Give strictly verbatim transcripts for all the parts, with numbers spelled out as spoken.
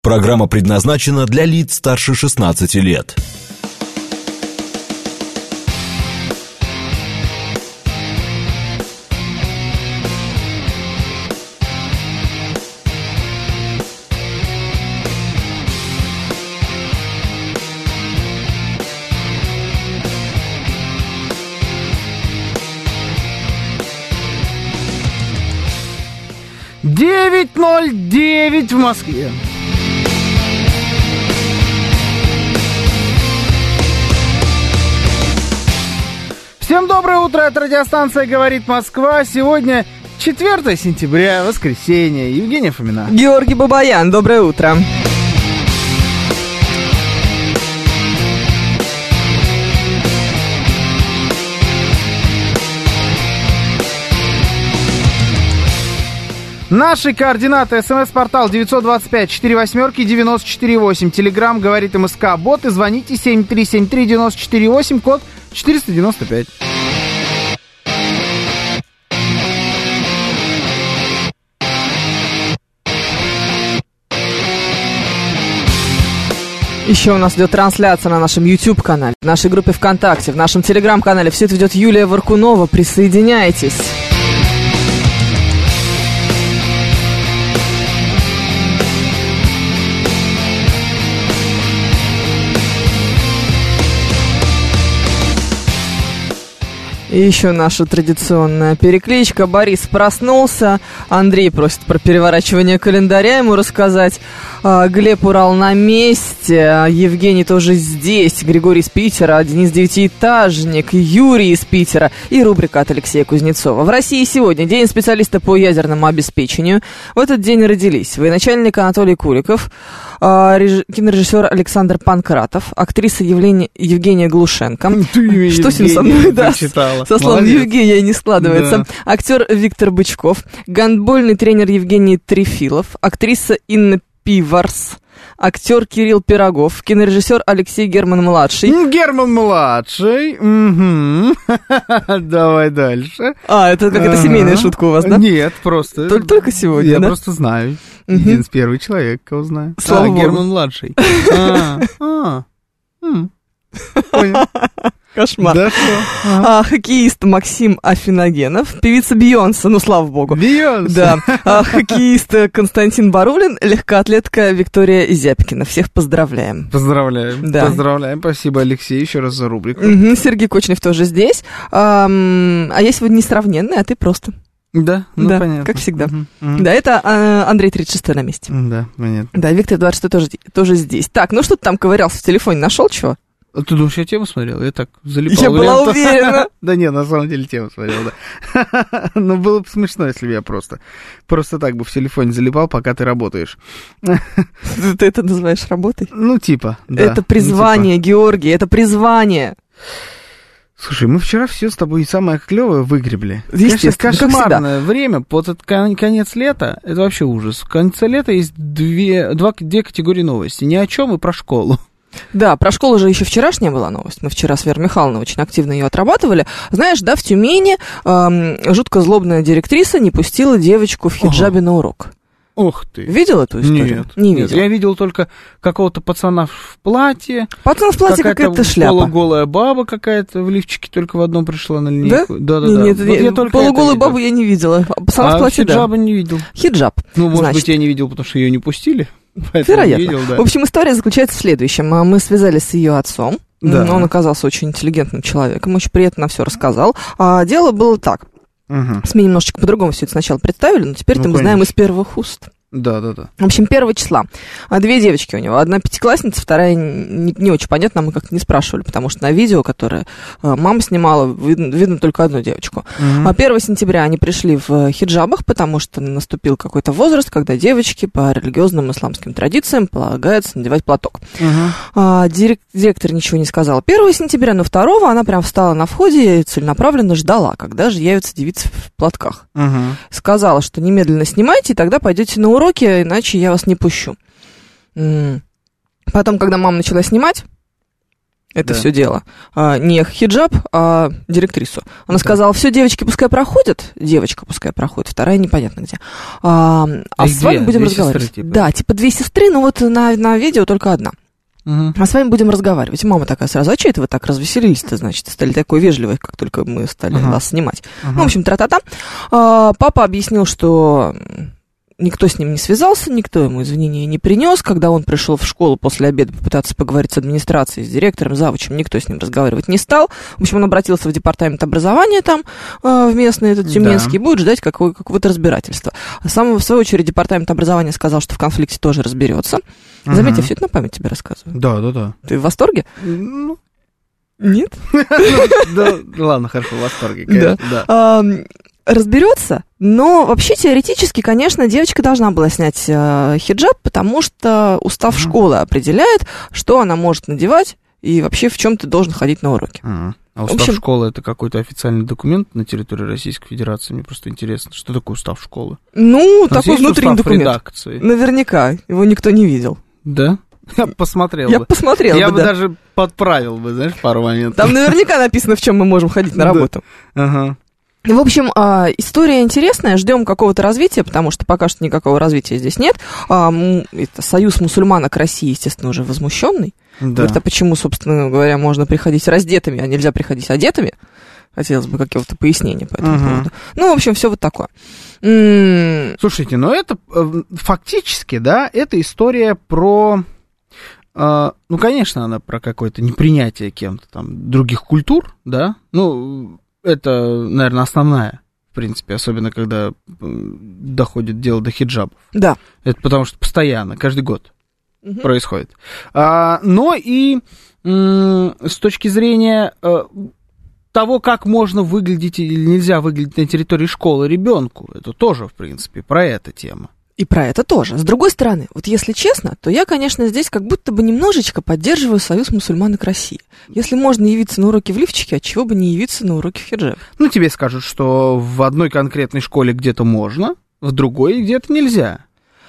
Программа предназначена для лиц старше шестнадцати лет. девять ноль девять в Москве. Всем доброе утро, это радиостанция «Говорит Москва». Сегодня четвёртое сентября, воскресенье. Евгения Фомина. Георгий Бабаян, доброе утро. Наши координаты: смс-портал девять два пять четыре восемь девяносто четыре восемь. Телеграм «Говорит МСК». Боты, звоните семь три семь три девять четыре восемь, код четыреста девяносто пять. Еще у нас идет трансляция на нашем YouTube-канале, в нашей группе ВКонтакте, в нашем Телеграм-канале. Все это ведет Юлия Варкунова. Присоединяйтесь. И еще наша традиционная перекличка. Борис проснулся, Андрей просит про переворачивание календаря ему рассказать. Глеб Урал на месте, Евгений тоже здесь, Григорий из Питера, Денис Девятиэтажник, Юрий из Питера и рубрика от Алексея Кузнецова. В России сегодня День специалиста по ядерному обеспечению. В этот день родились военачальник Анатолий Куликов, кинорежиссер Александр Панкратов, актриса Евгения, Евгения Глушенко. Ты Что с ним со мной, да? Со словом Евгения не складывается. Да. Актер Виктор Бычков, гандбольный тренер Евгений Трефилов, актриса Инна Пиварс, актер Кирилл Пирогов, кинорежиссер Алексей Герман-младший. Герман-младший. Угу. Давай дальше. А, это какая-то ага. семейная шутка у вас, да? Нет, просто... Только, только сегодня, Я да? просто знаю. Угу. Един первый человек, кого знаю. Слава а, Богу. Герман-младший. А, а. Понял. Кошмар. Да что? Ага. А, хоккеист Максим Афиногенов, певица Бейонсе, ну, слава богу. Бейонсе. Да. А, хоккеист Константин Барулин, легкоатлетка Виктория Зябкина. Всех поздравляем. Поздравляем. Да. Поздравляем. Спасибо, Алексей, еще раз за рубрику. Угу, Сергей Кочнев тоже здесь. А, а я сегодня несравненный, а ты просто. Да, ну да, понятно. как всегда. Угу, угу. Да, это а, Андрей тридцать шестой на месте. Да, понятно. Да, Виктор двадцать шестой тоже, тоже здесь. Так, ну что ты там ковырялся в телефоне, нашел чего? Ты думаешь, я тему смотрел? Я так залипал. Я была уверена. Да нет, на самом деле тему смотрел, да. Но было бы смешно, если бы я просто просто так бы в телефоне залипал, пока ты работаешь. Ты это называешь работой? Ну, типа, да. Это призвание, Георгий, это призвание. Слушай, мы вчера все с тобой самое клевое выгребли. Естественно, конечно, кошмарное время. Вот этот конец лета, это вообще ужас. В конце лета есть две, два, две категории новостей. Ни о чем и про школу. Да, про школу же еще вчерашняя была новость. Мы вчера с Верой Михайловной очень активно ее отрабатывали. Знаешь, да, в Тюмени эм, жутко злобная директриса не пустила девочку в хиджабе ага. на урок. Ух ты. Видел эту историю? Нет, не нет. видел. Я видел только какого-то пацана в платье. Пацан в платье, какая-то, какая-то шляпа. Полуголая баба какая-то в лифчике только в одном пришла на линейку. Да? Да, да, да. Нет, вот я, я только полуголую бабу я не видела. Пацана а в платье, да. хиджаба не видел. Хиджаб. Ну, может значит. быть, я не видел, потому что ее не пустили. Вероятно. Видел, да. В общем, история заключается в следующем. Мы связались с ее отцом. Да. Он оказался очень интеллигентным человеком, очень приятно все рассказал. А дело было так. Угу. СМИ немножечко по-другому все это сначала представили, но теперь-то ну, мы знаем из первых уст. Да, да, да. В общем, первого числа. Две девочки у него. Одна пятиклассница, вторая не, не очень понятно, мы как-то не спрашивали, потому что на видео, которое мама снимала, видно, видно только одну девочку. Uh-huh. А первого сентября они пришли в хиджабах, потому что наступил какой-то возраст, когда девочки по религиозным исламским традициям полагается надевать платок. Uh-huh. А, дирек- директор ничего не сказала первого сентября, но второго она прям встала на входе и целенаправленно ждала, когда же явятся девицы в платках. Uh-huh. Сказала, что немедленно снимайте, и тогда пойдете на урок, уроки, иначе я вас не пущу. Потом, когда мама начала снимать, это да. все дело. А, не хиджаб, а директрису. Она да. сказала, все, девочки пускай проходят, девочка пускай проходит, вторая непонятно где. А, а с вами две, будем две разговаривать. Сестры, типа. Да, типа две сестры, но вот на, на видео только одна. Угу. А с вами будем разговаривать. И мама такая сразу, а что это вы так развеселились-то, значит, стали такой вежливой, как только мы стали ага. вас снимать. Ага. Ну, в общем, тра-та-та. А, папа объяснил, что никто с ним не связался, никто ему извинения не принес. Когда он пришел в школу после обеда попытаться поговорить с администрацией, с директором, завучем, никто с ним разговаривать не стал. В общем, он обратился в департамент образования там, в местный, этот тюменский, да. и будет ждать какого- какого-то разбирательства. А сам, в свою очередь, департамент образования сказал, что в конфликте тоже разберется. Угу. Заметь, я все это на память тебе рассказываю. Да, да, да. Ты в восторге? Ну, нет? Да, ладно, хорошо, в восторге, конечно. Разберется, но вообще теоретически, конечно, девочка должна была снять э, хиджаб, потому что устав mm-hmm. школы определяет, что она может надевать и вообще в чем ты должен ходить на уроки. Mm-hmm. А устав общем, школы это какой-то официальный документ на территории Российской Федерации? Мне просто интересно, что такое устав школы? Ну, такой внутренний документ. Редакции? Наверняка, его никто не видел. Да? Я бы посмотрел Я бы. посмотрел Я бы, бы да. даже подправил бы, знаешь, пару моментов. Там наверняка написано, в чем мы можем ходить на работу. Ага. В общем, история интересная, ждем какого-то развития, потому что пока что никакого развития здесь нет. Это Союз мусульманок России, естественно, уже возмущенный. Да. Говорит, а почему, собственно говоря, можно приходить раздетыми, а нельзя приходить одетыми? Хотелось бы какого-то пояснения по этому uh-huh. поводу. Ну, в общем, все вот такое. М-м- Слушайте, ну это фактически, да, это история про... Uh, ну, конечно, она про какое-то непринятие кем-то там других культур, да, ну... Это, наверное, основная, в принципе, особенно когда доходит дело до хиджабов. Да. Это потому что постоянно, каждый год угу. происходит. А, но и м- с точки зрения а, того, как можно выглядеть или нельзя выглядеть на территории школы ребенку, это тоже, в принципе, про эту тему. И про это тоже. С другой стороны, вот если честно, то я, конечно, здесь как будто бы немножечко поддерживаю Союз мусульманок России. Если можно явиться на уроки в лифчике, отчего бы не явиться на уроки в хиджабе? Ну, тебе скажут, что в одной конкретной школе где-то можно, в другой где-то нельзя.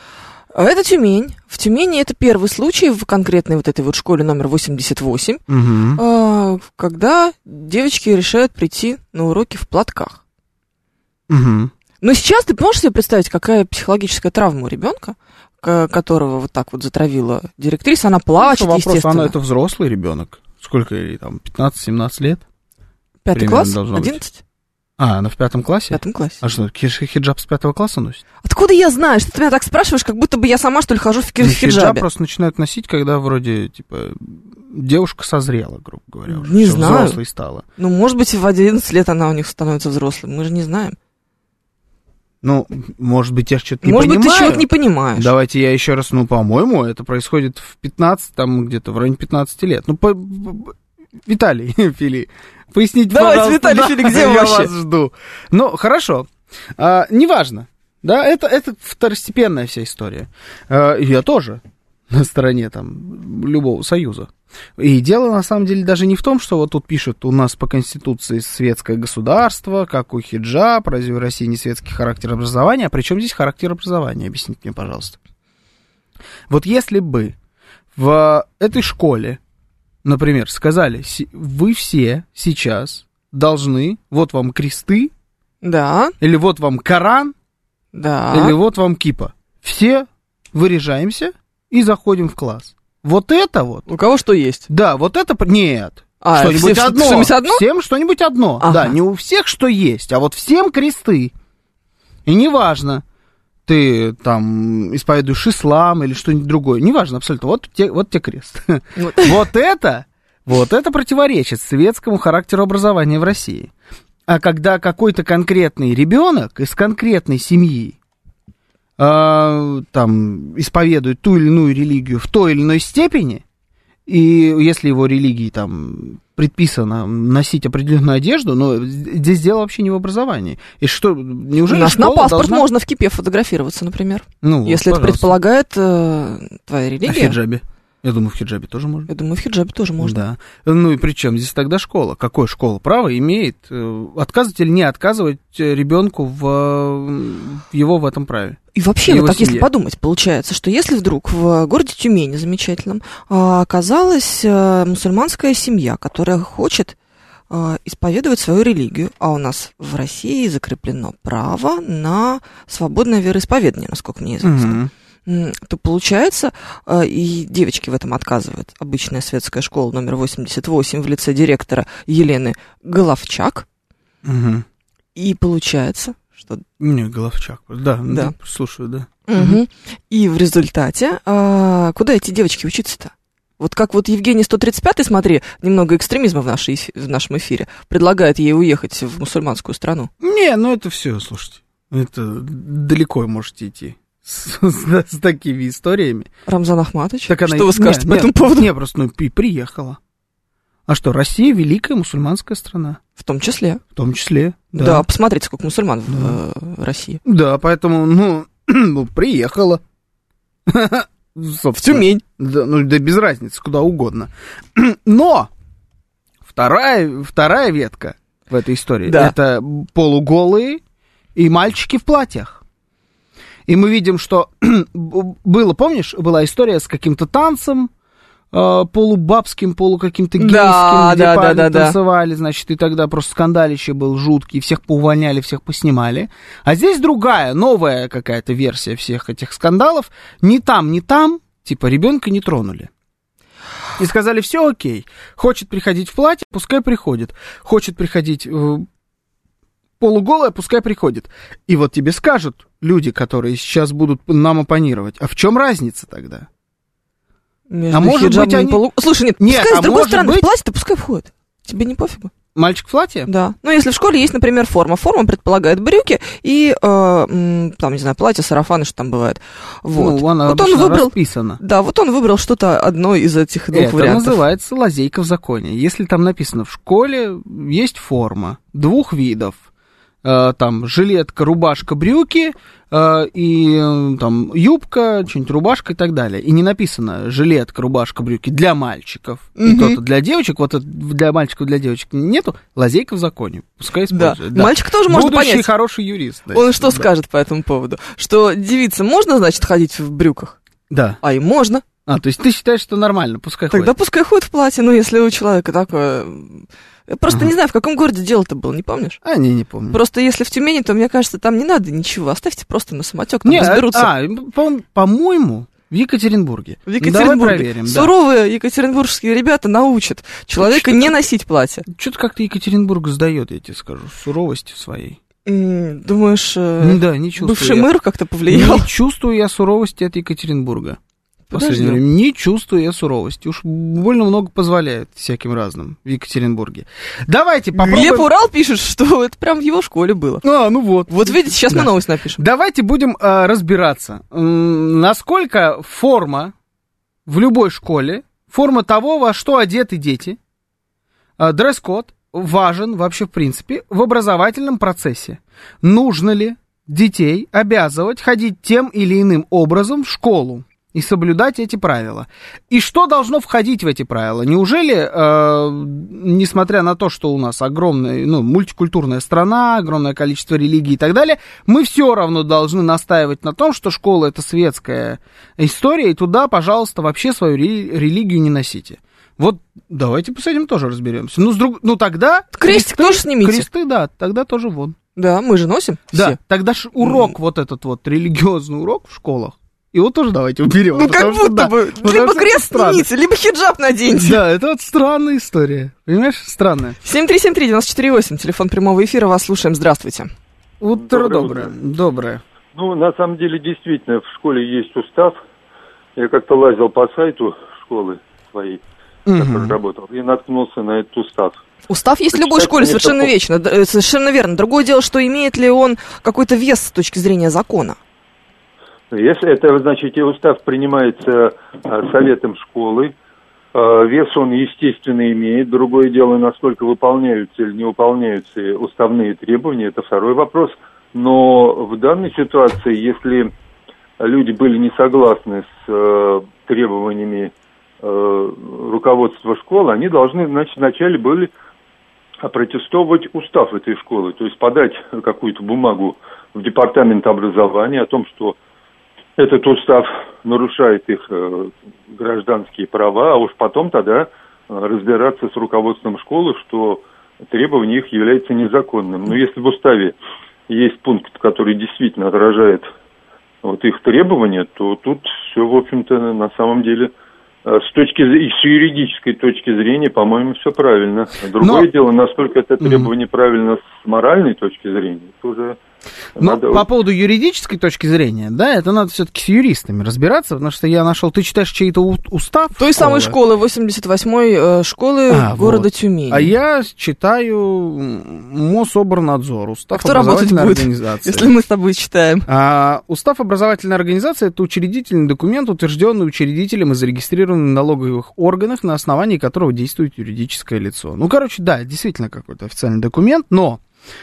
Это Тюмень. В Тюмени это первый случай в конкретной вот этой вот школе номер восемьдесят восемь, угу. когда девочки решают прийти на уроки в платках. Угу. Но сейчас ты можешь себе представить, какая психологическая травма у ребенка, которого вот так вот затравила директриса, она плачет, ну, вопрос, естественно. Она это взрослый ребенок. Сколько ей там, пятнадцать-семнадцать лет? Пятый класс? одиннадцать? А, она в пятом классе? В пятом классе. А что, хиджаб с пятого класса носит? Откуда я знаю, что ты меня так спрашиваешь, как будто бы я сама, что ли, хожу в хиджабе? Хиджаб просто начинают носить, когда вроде, типа, девушка созрела, грубо говоря, уже. Не знаю. Взрослой стала. Ну, может быть, в одиннадцать лет она у них становится взрослой, мы же не знаем. Ну, может быть, я что-то не может понимаю. Может быть, ты чего-то не понимаешь. Давайте я еще раз, ну, по-моему, это происходит в пятнадцать, там, где-то в районе пятнадцати лет. Ну, по... Виталий Фили, поясните, давайте, пожалуйста. Виталий да, Фили, где я вы вообще? вас жду. Ну, хорошо. А, неважно. Да, это, это второстепенная вся история. А, я тоже на стороне там любого союза. И дело, на самом деле, даже не в том, что вот тут пишут, у нас по Конституции светское государство, как у хиджаб, разве в России не светский характер образования? А при чем здесь характер образования? Объясните мне, пожалуйста. Вот если бы в этой школе, например, сказали, вы все сейчас должны, вот вам кресты, да. или вот вам Коран, да. или вот вам кипа. Все выряжаемся и заходим в класс. Вот это вот. У кого что есть? Да, вот это... Нет. А, что-нибудь все, одно. Что-нибудь одно? Всем что-нибудь одно. Ага. Да, не у всех что есть, а вот всем кресты. И неважно, ты там исповедуешь ислам или что-нибудь другое. Неважно абсолютно. Вот те, вот те крест. Вот. вот это, вот это противоречит светскому характеру образования в России. А когда какой-то конкретный ребенок из конкретной семьи э, там исповедует ту или иную религию в той или иной степени, и если его религии там предписано носить определенную одежду, но здесь дело вообще не в образовании. И что, неужели у нас школа на паспорт должна... можно в кипе фотографироваться, например. Ну, если вот, это предполагает э, твоя религия. На хиджабе. Я думаю, в хиджабе тоже можно. Я думаю, в хиджабе тоже можно. Да. Ну и при чем здесь тогда школа? Какое школа право имеет отказывать или не отказывать ребенку в, в его в этом праве? И вообще, вот так семье. Если подумать, получается, что если вдруг в городе Тюмени замечательном оказалась мусульманская семья, которая хочет исповедовать свою религию, а у нас в России закреплено право на свободное вероисповедание, насколько мне известно, угу. то получается, и девочки в этом отказывают. Обычная светская школа номер восемьдесят восемь в лице директора Елены Головчак. Угу. И получается, что... Не, Головчак, да, да. да слушаю, да. Угу. Угу. И в результате, а, куда эти девочки учиться-то? Вот как вот Евгений сто тридцать пятый, смотри, немного экстремизма в, нашей, в нашем эфире, предлагает ей уехать в мусульманскую страну. Не, ну это все, слушайте, это далеко можете идти с, с, с такими историями. Рамзан Ахматович, так она... что вы скажете не, по не, этому поводу? Не, просто ну, и приехала. А что, Россия великая мусульманская страна. В том числе. В том числе, да. Да, посмотрите, сколько мусульман да. в э, России. Да, поэтому, ну, ну приехала. В Тюмень. Да, ну, да без разницы, куда угодно. Но вторая, вторая ветка в этой истории, да. это полуголые и мальчики в платьях. И мы видим, что было, помнишь, была история с каким-то танцем, э, полубабским, полукаким-то гейским, да, где да, парни да, да, танцевали, да. значит, и тогда просто скандалище был жуткий, всех поувольняли, всех поснимали. А здесь другая, новая какая-то версия всех этих скандалов. Ни там, ни там, типа, ребенка не тронули. И сказали, все окей, хочет приходить в платье, пускай приходит. Хочет приходить в полуголая, пускай приходит. И вот тебе скажут люди, которые сейчас будут нам оппонировать, а в чем разница тогда? Между а может быть они... Полу... Слушай, нет, нет пускай а с другой стороны быть... в платье-то пускай входит. Тебе не пофигу? Мальчик в платье? Да. Ну, если в школе есть, например, форма. Форма предполагает брюки и, э, там, не знаю, платье, сарафаны, что там бывает. Вот. Ну, она вот он выбрал, расписана. Да, вот он выбрал что-то одно из этих двух Это вариантов. Это называется лазейка в законе. Если там написано, в школе есть форма двух видов. Э, там, жилетка, рубашка, брюки, э, и э, там юбка, что-нибудь, рубашка и так далее. И не написано жилетка, рубашка, брюки для мальчиков, mm-hmm. и то-то для девочек, вот это для мальчиков, для девочек нету, лазейка в законе, пускай использует. Да. Да. Мальчик тоже может понять. Будущий хороший юрист. Да, Он что да. скажет по этому поводу? Что девице можно, значит, ходить в брюках? Да. А им можно. А, то есть ты считаешь, что нормально, пускай Тогда ходит? Тогда пускай ходит в платье, ну, если у человека такое... Я просто ага. не знаю, в каком городе дело-то было, не помнишь? А, не, не помню. Просто если в Тюмени, то, мне кажется, там не надо ничего. Оставьте просто на самотек, там не, разберутся. А, по- по-моему, в Екатеринбурге. В Екатеринбурге. Давай проверим. Суровые да. екатеринбургские ребята научат человека что-то, не носить платье. Что-то как-то Екатеринбург сдает, я тебе скажу, суровостью своей. Думаешь, да, не чувствую бывший я. мэр как-то повлиял? Не чувствую я суровости от Екатеринбурга. В последнее время не чувствую я суровости. Уж больно много позволяют всяким разным в Екатеринбурге. Давайте попробуем... Глеб Урал пишет, что это прям в его школе было. А, ну вот. Вот видите, сейчас да. мы новость напишем. Давайте будем э, разбираться. М- насколько форма в любой школе, форма того, во что одеты дети, э, дресс-код важен вообще в принципе в образовательном процессе. Нужно ли детей обязывать ходить тем или иным образом в школу и соблюдать эти правила? И что должно входить в эти правила? Неужели, э, несмотря на то, что у нас огромная, ну, мультикультурная страна, огромное количество религий и так далее, мы все равно должны настаивать на том, что школа — это светская история, и туда, пожалуйста, вообще свою религию не носите? Вот давайте с этим тоже разберемся. Ну, с друг... ну тогда... Крестик кресты, тоже снимите. Кресты, да, тогда тоже вон. Да, мы же носим Да, все. тогда ж урок, mm. вот этот вот религиозный урок в школах, его тоже давайте уберем. Ну, как будто да, бы. Либо крест снимите, либо хиджаб наденьте. Да, это вот странная история. Понимаешь, странная. семь три семь три девять четыре восемь, телефон прямого эфира, вас слушаем. Здравствуйте. Утро доброе. Доброе. Ну, на самом деле, действительно, в школе есть устав. Я как-то лазил по сайту школы своей, угу. который работал, и наткнулся на этот устав. Устав есть в любой школе, совершенно вечно, совершенно верно. Другое дело, что имеет ли он какой-то вес с точки зрения закона. Если это, значит, устав принимается советом школы, вес он, естественно, имеет. Другое дело, насколько выполняются или не выполняются уставные требования, это второй вопрос. Но в данной ситуации, если люди были не согласны с требованиями э, руководство школы, они должны, значит, вначале были опротестовывать устав этой школы, то есть подать какую-то бумагу в департамент образования о том, что этот устав нарушает их э, гражданские права, а уж потом тогда э, разбираться с руководством школы, что требование их является незаконным. Но если в уставе есть пункт, который действительно отражает вот их требования, то тут все, в общем-то, на самом деле, с точки с юридической точки зрения, по-моему, все правильно. Другое Но... дело, насколько это требование mm-hmm. правильно с моральной точки зрения, это уже... Но надо... по поводу юридической точки зрения, да, это надо все-таки с юристами разбираться, потому что я нашел, ты читаешь чей-то устав? Той самой школы, восемьдесят восьмой э, школы а, города вот. Тюмень. А я читаю Мособорнадзор, устав а кто образовательной организации. Если мы с тобой читаем? А, устав образовательной организации — это учредительный документ, утвержденный учредителем и зарегистрированный в налоговых органах, на основании которого действует юридическое лицо. Ну, короче, да, действительно какой-то официальный документ, но...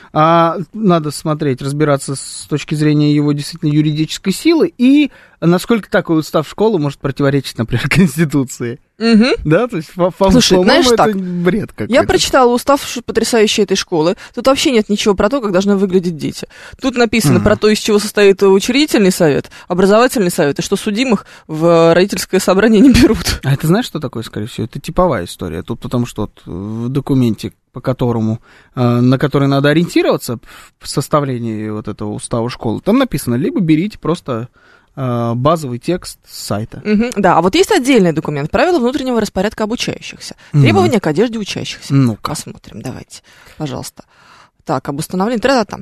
А, надо смотреть, разбираться с точки зрения его действительно юридической силы и насколько такой устав школы может противоречить, например, Конституции. Угу. Да, то есть, по, Слушай, по-моему, знаешь, это так, бред какой-то. Я прочитала устав потрясающей этой школы. Тут вообще нет ничего про то, как должны выглядеть дети. Тут написано угу. про то, из чего состоит учредительный совет, образовательный совет, и что судимых в родительское собрание не берут. А это знаешь, что такое, скорее всего? Это типовая история. Тут потому что вот в документе, по которому, на который надо ориентироваться в составлении вот этого устава школы, там написано, либо берите просто базовый текст с сайта. Угу, да, а вот есть отдельный документ, правила внутреннего распорядка обучающихся, требования угу. к одежде учащихся. Ну-ка. Посмотрим, давайте, пожалуйста. Так, об установлении тра-та-там.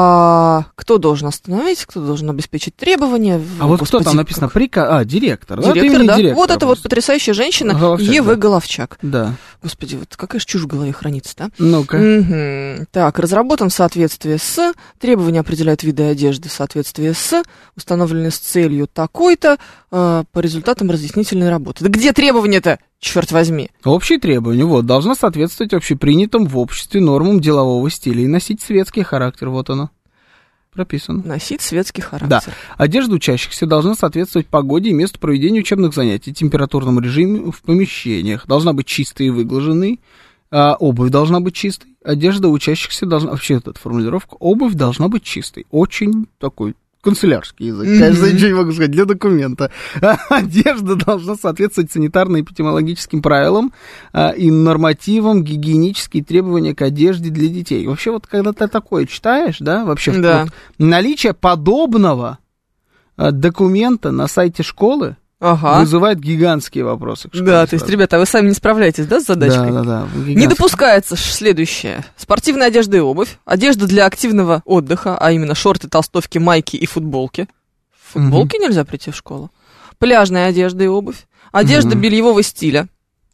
А, кто должен остановить, кто должен обеспечить требования? А вот Господи, кто там написано? Прика... А, директор. Директор, да? да. Директор, вот это вот потрясающая женщина, Головчак, Е В. да. Головчак. Да. Господи, вот какая же чушь в голове хранится, да? Ну-ка. Угу. Так, разработан в соответствии с, требования определяют виды одежды в соответствии с, установлены с целью такой-то, э, по результатам разъяснительной работы. Да где требования-то? Черт возьми. Общие требования, вот, должна соответствовать общепринятым в обществе нормам делового стиля и носить светский характер, вот оно, прописано. Носить светский характер. Да. Одежда учащихся должна соответствовать погоде и месту проведения учебных занятий, температурному режиму в помещениях, должна быть чистой и выглаженной, а обувь должна быть чистой, одежда учащихся должна, вообще эта формулировка, обувь должна быть чистой, очень такой... канцелярский язык, mm-hmm. кажется, ничего не могу сказать, для документа. Одежда должна соответствовать санитарно-эпидемиологическим правилам а, и нормативам, гигиенические требования к одежде для детей. Вообще, вот когда ты такое читаешь, да, вообще да. Вот, наличие подобного а, документа на сайте школы ага. вызывает гигантские вопросы. Да, то есть, ребята, вы сами не справляетесь, да, с задачкой? Да, да, да. Не допускается следующее. Спортивная одежда и обувь, одежда для активного отдыха, а именно шорты, толстовки, майки и футболки. В футболке угу. нельзя прийти в школу. Пляжная одежда и обувь, одежда угу. бельевого стиля,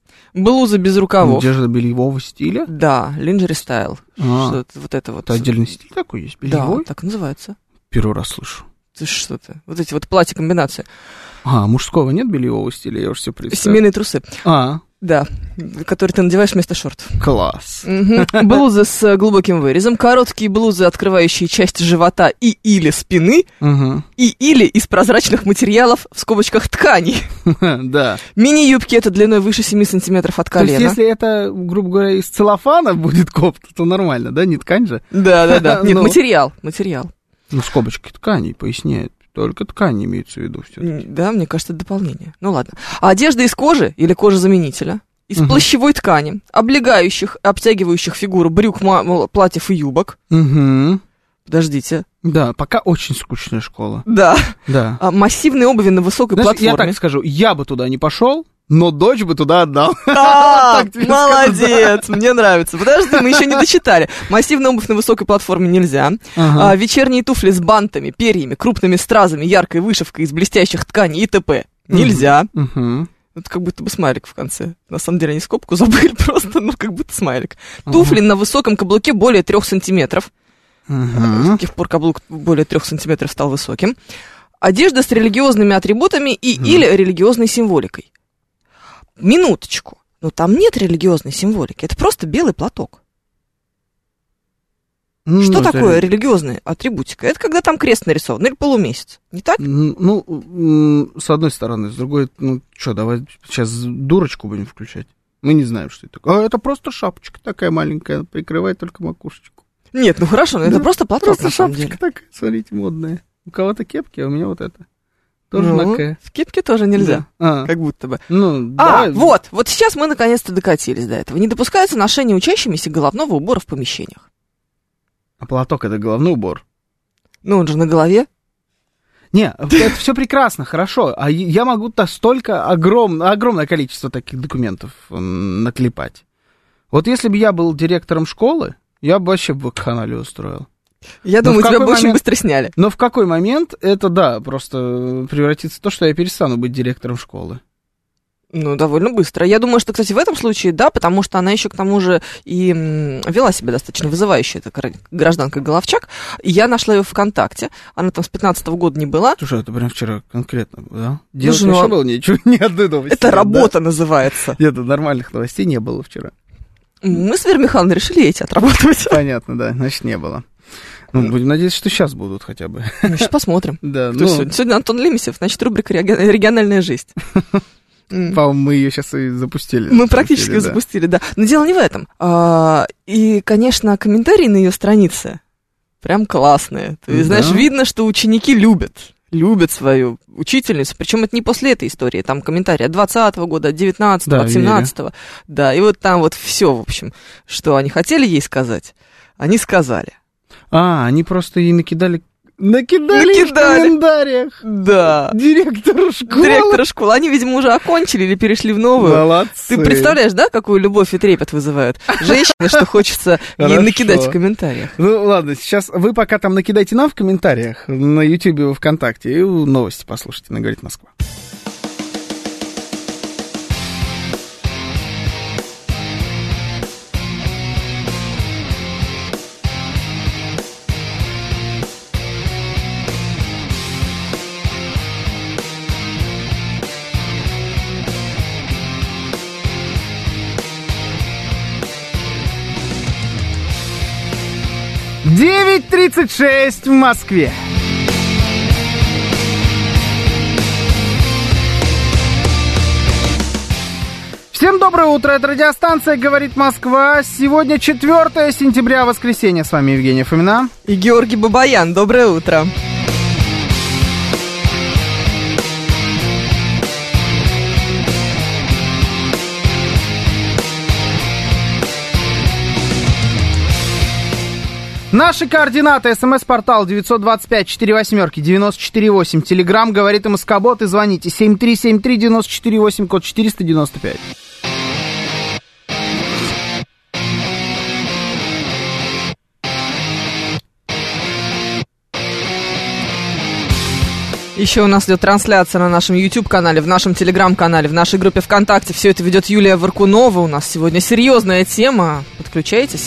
блуза без рукавов. Одежда бельевого стиля? Да, lingerie style. А, что-то, вот это вот. Это отдельный стиль такой есть, бельевой? Да, так называется. Первый раз слышу. Ты что-то, вот эти вот платья-комбинации. А, мужского нет бельевого стиля, я уже все представил. Семейные трусы. А. Да, которые ты надеваешь вместо шортов. Класс. Угу. Блузы с глубоким вырезом, короткие блузы, открывающие часть живота и или спины, угу. и или из прозрачных материалов, в скобочках, тканей. Да. Мини-юбки — это длиной выше семь сантиметров от колена. То есть, если это, грубо говоря, из целлофана будет кофта, то нормально, да? Не ткань же? Да-да-да. Нет, материал, материал. Ну, скобочки тканей поясняет. Только ткань имеется в виду все-таки. Да, мне кажется, это дополнение. Ну ладно. А одежда из кожи или кожезаменителя, из угу. плащевой ткани, облегающих, обтягивающих фигуру брюк, платьев и юбок. Угу. Подождите. Да, пока очень скучная школа. Да. Да. А, массивные обуви на высокой Знаешь, платформе. Я так скажу, я бы туда не пошел, но дочь бы туда отдал. А, молодец, мне нравится. Подожди, мы еще не дочитали. Массивная обувь на высокой платформе нельзя. Ага. А, вечерние туфли с бантами, перьями, крупными стразами, яркой вышивкой из блестящих тканей и т.п. нельзя. Угу. Это как будто бы смайлик в конце. На самом деле они скобку забыли просто, ну как будто смайлик. Ага. Туфли на высоком каблуке более трех сантиметров. Угу. С каких пор каблук более трех сантиметров стал высоким. Одежда с религиозными атрибутами и угу. или религиозной символикой. Минуточку. Но там нет религиозной символики. Это просто белый платок. Ну, Что это... такое религиозная атрибутика? Это когда там крест нарисован или полумесяц, не так? Ну, с одной стороны, с другой, ну, что, давай сейчас дурочку будем включать. Мы не знаем, что это такое. А это просто шапочка такая маленькая, прикрывает только макушечку. Нет, ну хорошо, но это да, просто платок, просто на самом шапочка деле. такая, смотрите, модная. У кого-то кепки, а у меня вот это. Тоже ну, такая. В кепке тоже нельзя, да. а. как будто бы. Ну, а, давай. вот, вот сейчас мы наконец-то докатились до этого. Не допускается ношение учащимися головного убора в помещениях. А платок — это головной убор. Ну, он же на голове. Не, это все прекрасно, хорошо. А я могу-то столько огромное, огромное количество таких документов наклепать. Вот если бы я был директором школы, я бы вообще вакханалию устроил. Я Но думаю, тебя бы момент... очень быстро сняли. Но в какой момент это, да, просто превратится в то, что я перестану быть директором школы? Ну, довольно быстро. Я думаю, что, кстати, в этом случае, да, потому что она еще к тому же и вела себя достаточно вызывающе, эта гражданка Головчак. И я нашла ее ВКонтакте. Она там с пятнадцатого года не была. Слушай, это прям вчера конкретно, да? Делать ну, вообще было ничего, ни одной новости. Это нет, работа да? называется. Нет, нормальных новостей не было вчера. Мы с Верой Михайловной решили эти отрабатывать. Понятно, да, значит, не было. Ну, будем надеяться, что сейчас будут хотя бы. Ну, сейчас посмотрим. Да, ну... сегодня? сегодня Антон Лемесев, значит, рубрика «Региональная жизнь». По-моему, мы ее сейчас и запустили. Мы практически ее запустили, да. Но дело не в этом. И, конечно, комментарии на ее странице прям классные. То есть, знаешь, видно, что ученики любят. Любят свою учительницу. Причем это не после этой истории. Там комментарии от двадцатого года, от девятнадцатого, от семнадцатого. Да, и вот там вот все, в общем, что они хотели ей сказать, они сказали. А, они просто ей накидали... Накидали, накидали в комментариях. Да. Директора школы. Директора школы. Они, видимо, уже окончили или перешли в новую. Молодцы. Ты представляешь, да, какую любовь и трепет вызывают женщины, что хочется ей накидать в комментариях. Ну, ладно, сейчас вы пока там накидайте нам в комментариях на Ютьюбе, во ВКонтакте, и новости послушайте на «Говорит Москва». девять тридцать шесть в Москве. Всем доброе утро, это радиостанция «Говорит Москва». Сегодня четвёртое сентября, воскресенье. С вами Евгения Фомина. И Георгий Бабаян. Доброе утро. Наши координаты. СМС-портал девять два пять четыре восемь девять четыре восемь. Телеграм «Говорит МСК-бот» и звоните семь три семь три девять четыре восемь, код четыреста девяносто пять. Еще у нас идет трансляция на нашем YouTube-канале, в нашем Telegram-канале, в нашей группе ВКонтакте. Все это ведет Юлия Варкунова. У нас сегодня серьезная тема. Подключайтесь.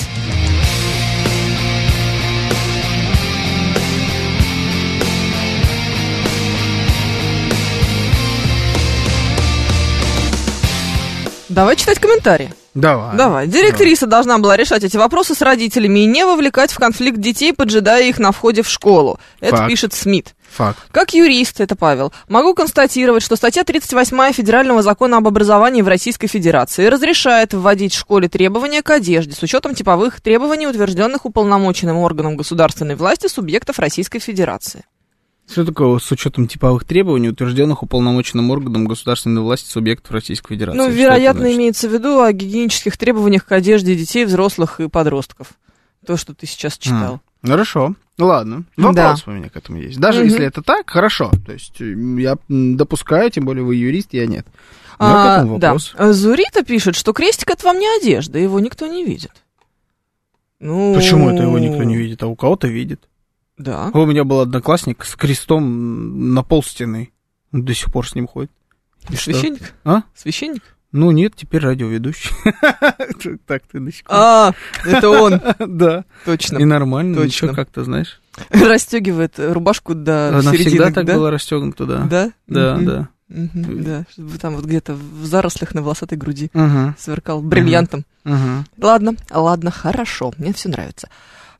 Давай читать комментарии. Давай. Давай. Директриса Давай. должна была решать эти вопросы с родителями и не вовлекать в конфликт детей, поджидая их на входе в школу. Это Факт. пишет Смит. Факт. Как юрист, это Павел, могу констатировать, что статья тридцать восемь Федерального закона об образовании в Российской Федерации разрешает вводить в школе требования к одежде с учетом типовых требований, утвержденных уполномоченным органом государственной власти субъектов Российской Федерации. Что такое с учетом типовых требований, утвержденных уполномоченным органом государственной власти субъектов Российской Федерации? Ну, что вероятно, имеется в виду о гигиенических требованиях к одежде детей, взрослых и подростков. То, что ты сейчас читал. А, хорошо. Ладно. Вопрос да. у меня к этому есть. Даже угу. если это так, хорошо. То есть я допускаю, тем более вы юрист, я нет. Но а, к этому вопрос. Да. Зурита пишет, что крестик — это вам не одежда, его никто не видит. Ну... Почему это его никто не видит, а у кого-то видит? Да. У меня был одноклассник с крестом на полстены. Он до сих пор с ним ходит. И Священник? Что? А? Священник? Ну нет, теперь радиоведущий. Так ты до сих пор. А, это он. Да. Точно. И нормально, точно. Как-то, знаешь. Расстегивает рубашку до Она середины. всегда так была расстегнута, да. Да? Да, да. Да, чтобы там вот где-то в зарослях на волосатой груди uh-huh. сверкал бриллиантом. Uh-huh. Ладно, ладно, хорошо, мне все нравится.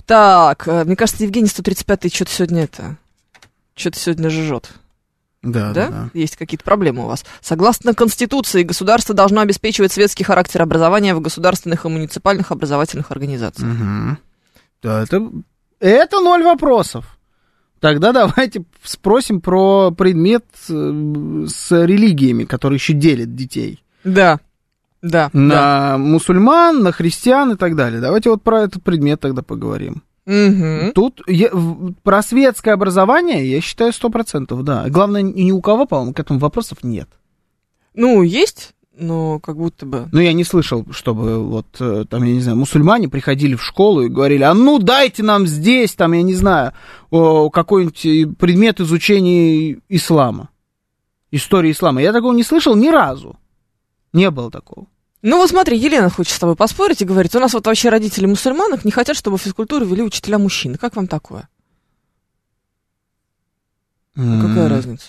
Так, мне кажется, Евгений сто тридцать пятый что-то сегодня это... Что-то сегодня жжет. Да, да? да, да. Есть какие-то проблемы у вас. Согласно Конституции, государство должно обеспечивать светский характер образования в государственных и муниципальных образовательных организациях. Угу. Да, это, это ноль вопросов. Тогда давайте спросим про предмет с религиями, который еще делит детей. Да, да. На да. мусульман, на христиан и так далее. Давайте вот про этот предмет тогда поговорим. Угу. Тут я, про светское образование, я считаю, сто процентов, да. Главное, ни у кого, по-моему, к этому вопросов нет. Ну, есть, но как будто бы... Ну, я не слышал, чтобы вот, там, я не знаю, мусульмане приходили в школу и говорили, а ну, дайте нам здесь, там, я не знаю, какой-нибудь предмет изучения ислама, истории ислама. Я такого не слышал ни разу. Не было такого. Ну вот смотри, Елена хочет с тобой поспорить и говорит, у нас вот вообще родители мусульманок не хотят, чтобы физкультуру вели учителя мужчины. Как вам такое? Mm. Какая разница?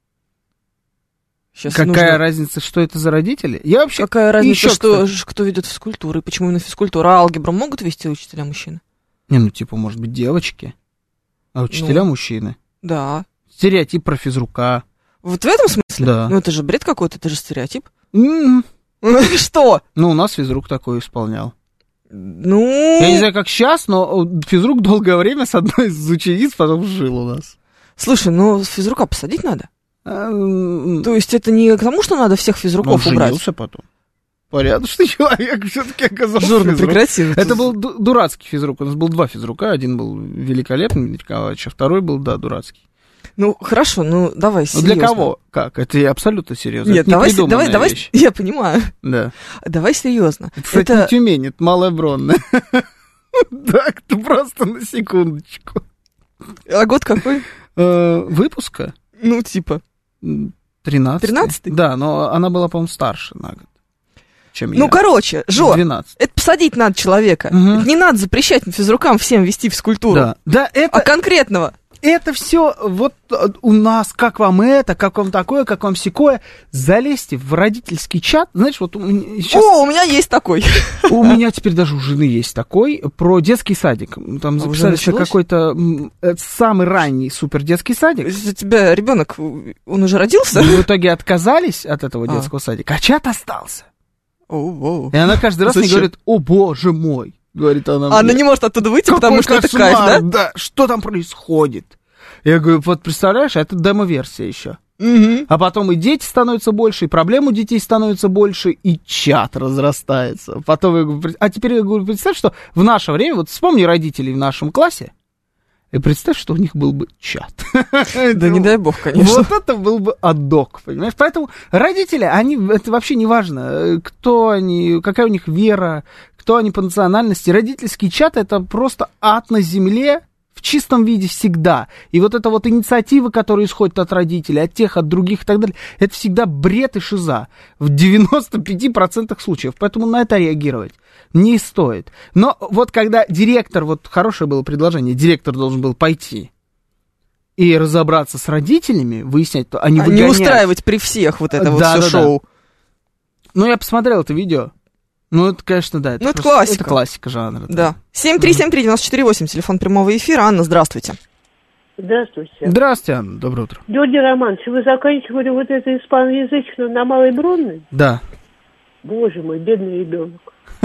Сейчас Какая нужно... разница, что это за родители? Я вообще... Какая разница, еще, что, кто ведет физкультуру и почему именно физкультура? А алгебру могут вести учителя мужчины? Не, ну типа, может быть, девочки, а учителя ну, мужчины. Да. Стереотип про физрука. Вот в этом смысле? Да. Ну это же бред какой-то, это же стереотип. Mm. Что? Ну, у нас физрук такой исполнял. Ну... Я не знаю, как сейчас, но физрук долгое время с одной из учениц потом жил у нас. Слушай, ну физрука посадить надо? А, то есть это не к тому, что надо всех физруков он убрать? Он женился потом. Порядочный человек все-таки оказался. Журно, прекрати. Это был дурацкий физрук. У нас был два физрука. Один был великолепный, Николаевич, а второй был, да, дурацкий. Ну, хорошо, ну, давай серьезно. Для кого? Как? Это абсолютно серьезно. Нет, это давай, не давай, давай, вещь. я понимаю. Да. Давай серьезно. Это, кстати, это... не Тюмень, это Малая Бронная. Так, ты просто на секундочку. А год какой? Выпуска? Ну, типа. тринадцатый. тринадцатый? Да, но она была, по-моему, старше на год, чем я. Ну, короче, Жор, двенадцать. Это посадить надо человека. Угу. Не надо запрещать физрукам всем вести физкультуру. Да, да, это... А конкретного? Это все вот у нас, как вам это, как вам такое, как вам сякое. Залезьте в родительский чат. Знаешь, вот сейчас... О, у меня есть такой. У меня теперь даже у жены есть такой, про детский садик. Там записали, что какой-то самый ранний супер детский садик. У тебя ребенок, он уже родился? В итоге отказались от этого детского а. садика, а чат остался. О, и она каждый раз мне говорит, о боже мой. Говорит она мне. Она не может оттуда выйти, какой потому что кошмар, это кайф, да? Да, что там происходит? Я говорю, вот представляешь, это демо-версия еще. Угу. А потом и дети становятся больше, и проблем у детей становится больше, и чат разрастается. Потом я говорю, а теперь я говорю, представь, что в наше время, вот вспомни родителей в нашем классе, и представь, что у них был бы чат. Да не дай бог, конечно. Вот это был бы аддок, понимаешь? Поэтому родители, они, это вообще не важно, кто они, какая у них вера, кто они по национальности. Родительский чат — это просто ад на земле в чистом виде всегда. И вот эта вот инициатива, которая исходит от родителей, от тех, от других и так далее, это всегда бред и шиза в девяноста пяти процентах случаев. Поэтому на это реагировать не стоит. Но вот когда директор, вот хорошее было предложение, директор должен был пойти и разобраться с родителями, выяснять, то они а выгонять. Не устраивать при всех вот это да, вот все да, шоу. Да. Ну, я посмотрел это видео. Ну, это, конечно, да. Это ну, это просто, классика. Это классика жанра. Да. семь три семь три девять четыре восемь, телефон прямого эфира. Анна, здравствуйте. Здравствуйте. Здравствуйте, Анна, доброе утро. Георгий Романович, вы заканчивали вот это испаноязычную на Малой Бронной? Да. Боже мой, бедный ребенок.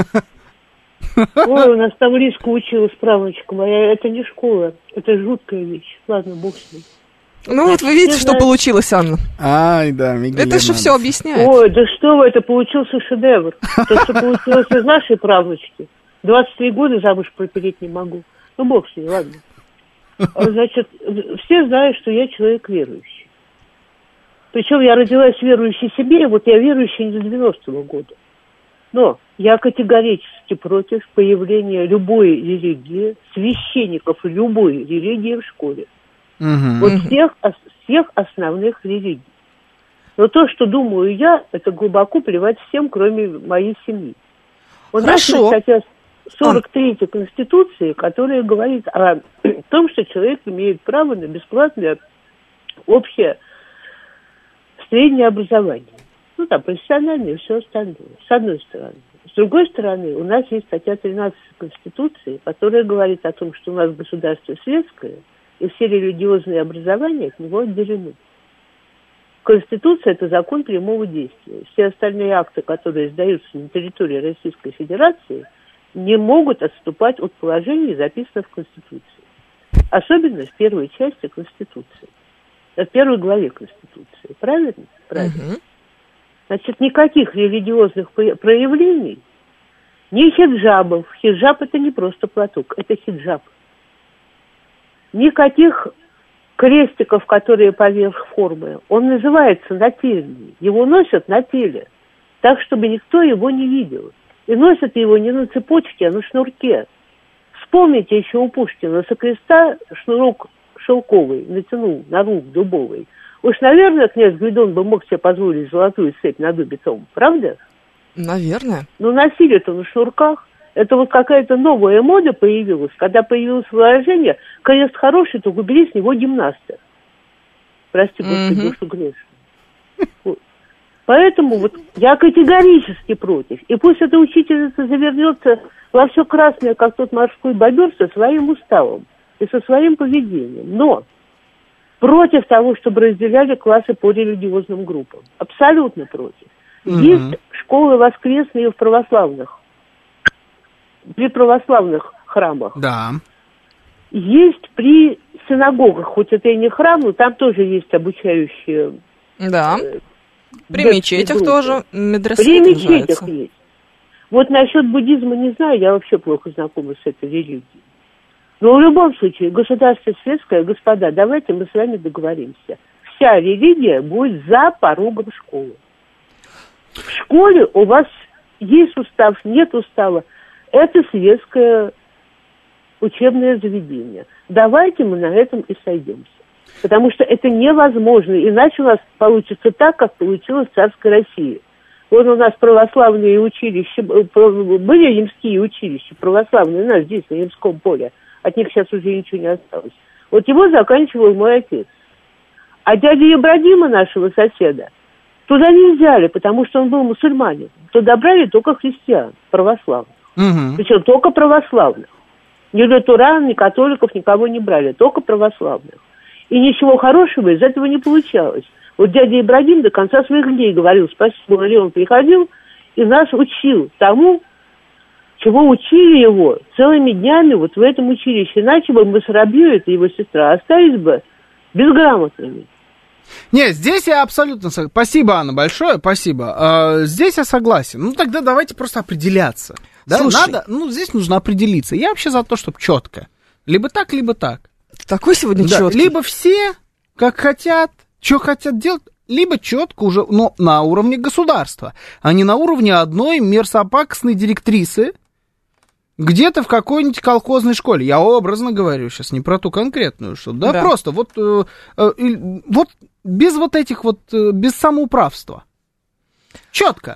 Ой, у нас там Лизка училась правнучком, а я, это не школа, это жуткая вещь. Ладно, бог с ним. Ну вот вы видите, что получилось, Анна. Ай, да, Мигель. Это же все объясняет. Ой, да что вы, это получился шедевр. То, что получилось из нашей правнучки. двадцать три года замуж пропереть не могу. Ну, бог с ней, ладно. Значит, все знают, что я человек верующий. Причем я родилась верующей себе, вот я верующая не с девяностого года. Но я категорически против появления любой религии, священников любой религии в школе. Угу. Вот всех, всех основных религий. Но то, что думаю я, это глубоко плевать всем, кроме моей семьи. Вот хорошо. Статья сорок третья Конституции, которая говорит о том, что человек имеет право на бесплатное общее среднее образование. Ну, там, профессиональное и все остальное, с одной стороны. С другой стороны, у нас есть статья тринадцать Конституции, которая говорит о том, что у нас государство светское, и все религиозные образования от него отделены. Конституция – это закон прямого действия. Все остальные акты, которые издаются на территории Российской Федерации, не могут отступать от положений, записанных в Конституции. Особенно в первой части Конституции. В первой главе Конституции. Правильно? Правильно. Угу. Значит, никаких религиозных проявлений, ни хиджабов. Хиджаб – это не просто платок, это хиджаб. Никаких крестиков, которые поверх формы. Он называется нательный. Его носят на теле, так, чтобы никто его не видел. И носят его не на цепочке, а на шнурке. Вспомните еще у Пушкина со креста шнурок шелковый натянул на рук дубовый. Уж, наверное, князь Гвидон бы мог себе позволить золотую цепь на дубе том, правда? Наверное. Но носили-то на шнурках. Это вот какая-то новая мода появилась, когда появилось выражение «крест хороший, только убери с него гимнаста». Прости, Господи, душу грешную. Вот. Поэтому вот я категорически против. И пусть эта учительница завернется во все красное, как тот морской бобер, со своим уставом и со своим поведением. Но против того, чтобы разделяли классы по религиозным группам. Абсолютно против. Mm-hmm. Есть школы воскресные в православных, при православных храмах. Да. Есть при синагогах, хоть это и не храм, но там тоже есть обучающие. Да. Э, при мечетях группы. Тоже медресе. При мечетях есть. Вот насчет буддизма не знаю, я вообще плохо знакома с этой религией. Но в любом случае, государство светское, господа, давайте мы с вами договоримся. Вся религия будет за порогом школы. В школе у вас есть устав, нет устава. Это светское учебное заведение. Давайте мы на этом и сойдемся. Потому что это невозможно. Иначе у нас получится так, как получилось в царской России. Вот у нас православные училища, были римские училища, православные у нас здесь, на Римском поле. От них сейчас уже ничего не осталось. Вот его заканчивал мой отец. А дядя Ибрагима, нашего соседа, туда не взяли, потому что он был мусульманин. Туда брали только христиан, православных. Угу. Причем только православных. Ни лютеран, ни католиков никого не брали, только православных. И ничего хорошего из этого не получалось. Вот дядя Ибрагим до конца своих дней говорил, спасибо, он приходил и нас учил тому, чего учили его целыми днями вот в этом училище. Иначе бы мы с Рабью, это его сестра, остались бы безграмотными. Нет, здесь я абсолютно согласен. Спасибо, Анна, большое, спасибо. А, здесь я согласен. Ну, тогда давайте просто определяться. Да? Слушай, надо, ну, здесь нужно определиться. Я вообще за то, чтобы четко. Либо так, либо так. Такой сегодня да, четкий. Либо все, как хотят, что хотят делать, либо четко уже, но на уровне государства, а не на уровне одной мерзопакостной директрисы, где-то в какой-нибудь колхозной школе. Я образно говорю сейчас, не про ту конкретную, что, да, да. просто вот, э, э, вот без вот этих вот, э, без самоуправства. Четко.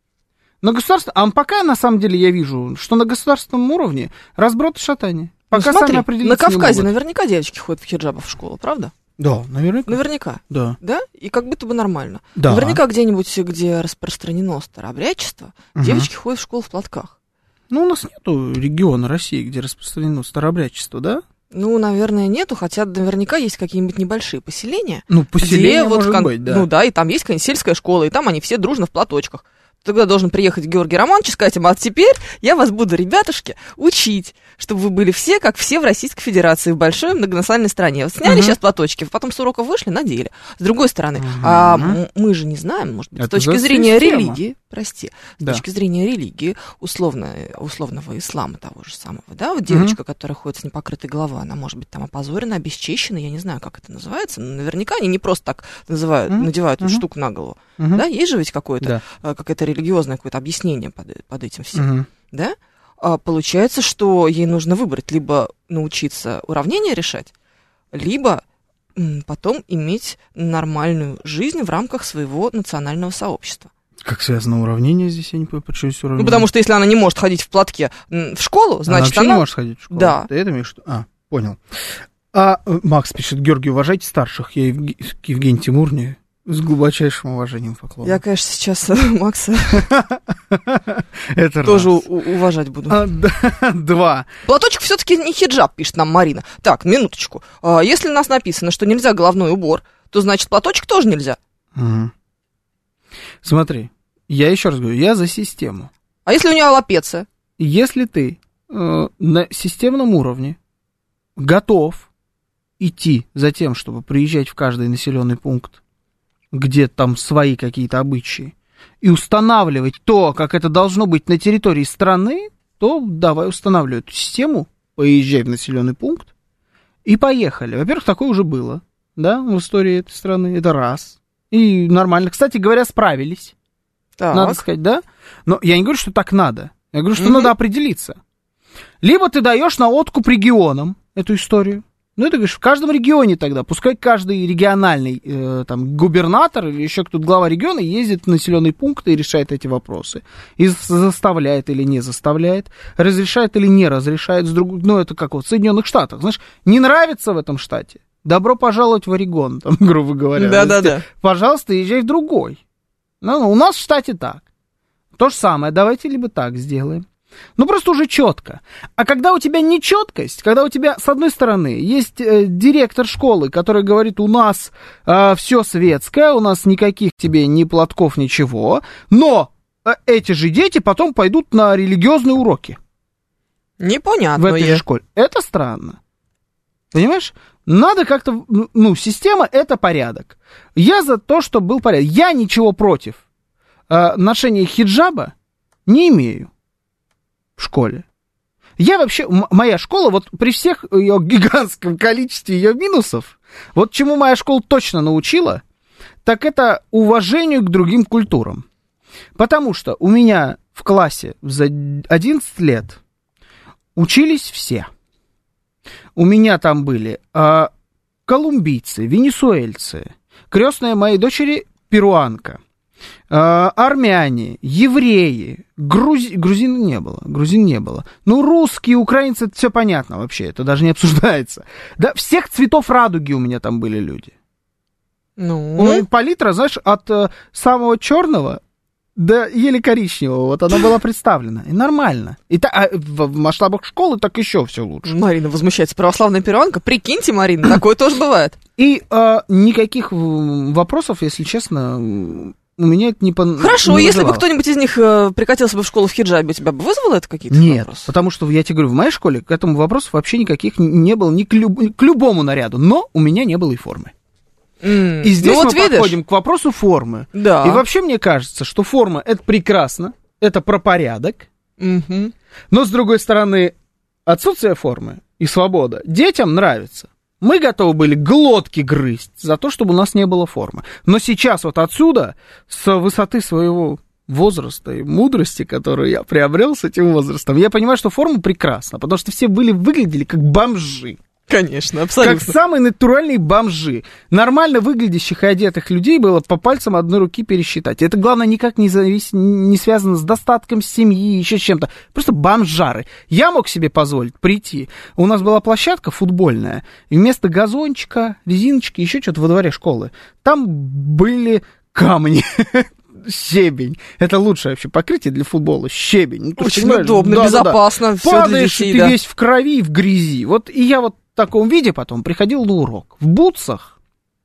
На государство, а пока, на самом деле, я вижу, что на государственном уровне разброд и шатание. Пока ну, смотри, сами определиться на Кавказе не могут. Наверняка девочки ходят в хиджабах в школу, правда? Да, наверняка. Наверняка. Да. Да? И как будто бы нормально. Да. Наверняка где-нибудь, где распространено старообрядчество, угу. девочки ходят в школу в платках. Ну, у нас нету региона России, где распространено старообрядчество, да? Ну, наверное, нету, хотя наверняка есть какие-нибудь небольшие поселения. Ну, поселения где может вот, быть, да. Ну да, и там есть какая-нибудь сельская школа, и там они все дружно в платочках. Тогда должен приехать Георгий Романович и сказать им, а теперь я вас буду, ребятушки, учить, чтобы вы были все, как все в Российской Федерации, в большой многонациональной стране. Вот сняли uh-huh. сейчас платочки, потом с уроков вышли, надели. С другой стороны, uh-huh. а мы же не знаем, может быть, Это с точки зрения система. религии, прости, с да. точки зрения религии, условно, условного ислама того же самого, да, вот девочка, uh-huh. которая ходит с непокрытой головой, она может быть там опозорена, обесчещена, я не знаю, как это называется, но наверняка они не просто так называют, uh-huh. надевают uh-huh. штуку на голову, uh-huh. да, есть же ведь какое-то, да. какая-то религиозное какое-то объяснение под, под этим всем, uh-huh. да? А получается, что ей нужно выбрать либо научиться уравнения решать, либо м, потом иметь нормальную жизнь в рамках своего национального сообщества. Как связано уравнение здесь, я не понимаю, почему здесь уравнение? Ну, потому что если она не может ходить в платке в школу, значит, она... Вообще она... не может ходить в школу? Да. Ты это имеешь в виду? А, понял. А, Макс пишет, Георгий, уважайте старших. Я Евг... Евгений Тимур, не... С глубочайшим уважением поклон. Я, конечно, сейчас Макса Это тоже раз. у- уважать буду. А, д- Два. Платочек все-таки не хиджаб, пишет нам Марина. Так, минуточку. А, если у нас написано, что нельзя головной убор, то значит платочек тоже нельзя. Мгм. Смотри, я еще раз говорю, я за систему. А если у нее аллопеция? Если ты э, на системном уровне готов идти за тем, чтобы приезжать в каждый населенный пункт, где там свои какие-то обычаи, и устанавливать то, как это должно быть на территории страны, то давай устанавливай эту систему, поезжай в населенный пункт, и поехали. Во-первых, такое уже было, да, в истории этой страны, это раз. И нормально. Кстати говоря, справились, Так. надо сказать, да? Но я не говорю, что так надо. Я говорю, что Мгм. надо определиться. Либо ты даешь на откуп регионам эту историю. Ну, это говоришь, в каждом регионе тогда, пускай каждый региональный э, там, губернатор или еще кто-то, глава региона, ездит в населенные пункты и решает эти вопросы. И заставляет или не заставляет, разрешает или не разрешает. С друг... Ну, это как вот в Соединенных Штатах. Знаешь, не нравится в этом штате? Добро пожаловать в Орегон, там, грубо говоря. Да-да-да. Пожалуйста, езжай в другой. Ну, у нас в штате так. То же самое, давайте либо так сделаем. Ну, просто уже четко. А когда у тебя нечеткость, когда у тебя, с одной стороны, есть э, директор школы, который говорит, у нас э, все светское, у нас никаких тебе ни платков, ничего, но э, эти же дети потом пойдут на религиозные уроки Непонятно. в этой же школе. Это странно. Понимаешь? Надо как-то, ну, система — это порядок. Я за то, чтобы был порядок. Я ничего против э, ношения хиджаба не имею в школе. Я вообще, м- моя школа, вот при всех ее гигантском количестве ее минусов, вот чему моя школа точно научила, так это уважению к другим культурам. Потому что у меня в классе за одиннадцать лет учились все. У меня там были а, колумбийцы, венесуэльцы, крестная моей дочери перуанка, а, армяне, евреи, грузи... грузин не было, грузин не было. Ну, русские, украинцы, это все понятно вообще, это даже не обсуждается. Да, всех цветов радуги у меня там были люди. Ну, Ну, палитра, знаешь, от э, самого черного до еле коричневого, вот она была представлена. И нормально. И та, а в, в масштабах школы так еще все лучше. Марина возмущается. Православная перуанка? Прикиньте, Марина, такое тоже бывает. И э, никаких м, вопросов, если честно, м, у меня это не пон... Хорошо, не если бы вызывало. кто-нибудь из них э, прикатился бы в школу в хиджабе, тебя бы вызвало это какие-то Нет, вопросы? потому что, я тебе говорю, в моей школе к этому вопросу вообще никаких не было, ни к, люб- к любому наряду, но у меня не было и формы. М, И здесь ну, вот мы видишь? подходим к вопросу формы. Да. И вообще мне кажется, что форма — это прекрасно, это про порядок, Мгм. но, с другой стороны, отсутствие формы и свобода детям нравится. Мы готовы были глотки грызть за то, чтобы у нас не было формы. Но сейчас вот отсюда, с высоты своего возраста и мудрости, которую я приобрел с этим возрастом, я понимаю, что форма прекрасна, потому что все были, выглядели как бомжи. Конечно, Как абсолютно. самые натуральные бомжи. Нормально выглядящих и одетых людей было по пальцам одной руки пересчитать. Это, главное, никак не, завис... не связано с достатком семьи, еще с чем-то. Просто бомжары. Я мог себе позволить прийти. У нас была площадка футбольная, и вместо газончика, резиночки, еще что-то во дворе школы, там были камни. Щебень. Это лучшее вообще покрытие для футбола. Щебень. Ну, ты Очень понимаешь? удобно, Да, да, да. безопасно. Все для Падаешь, детей, и ты да. весь в крови и в грязи. Вот и я вот в таком виде потом приходил на урок. В бутсах,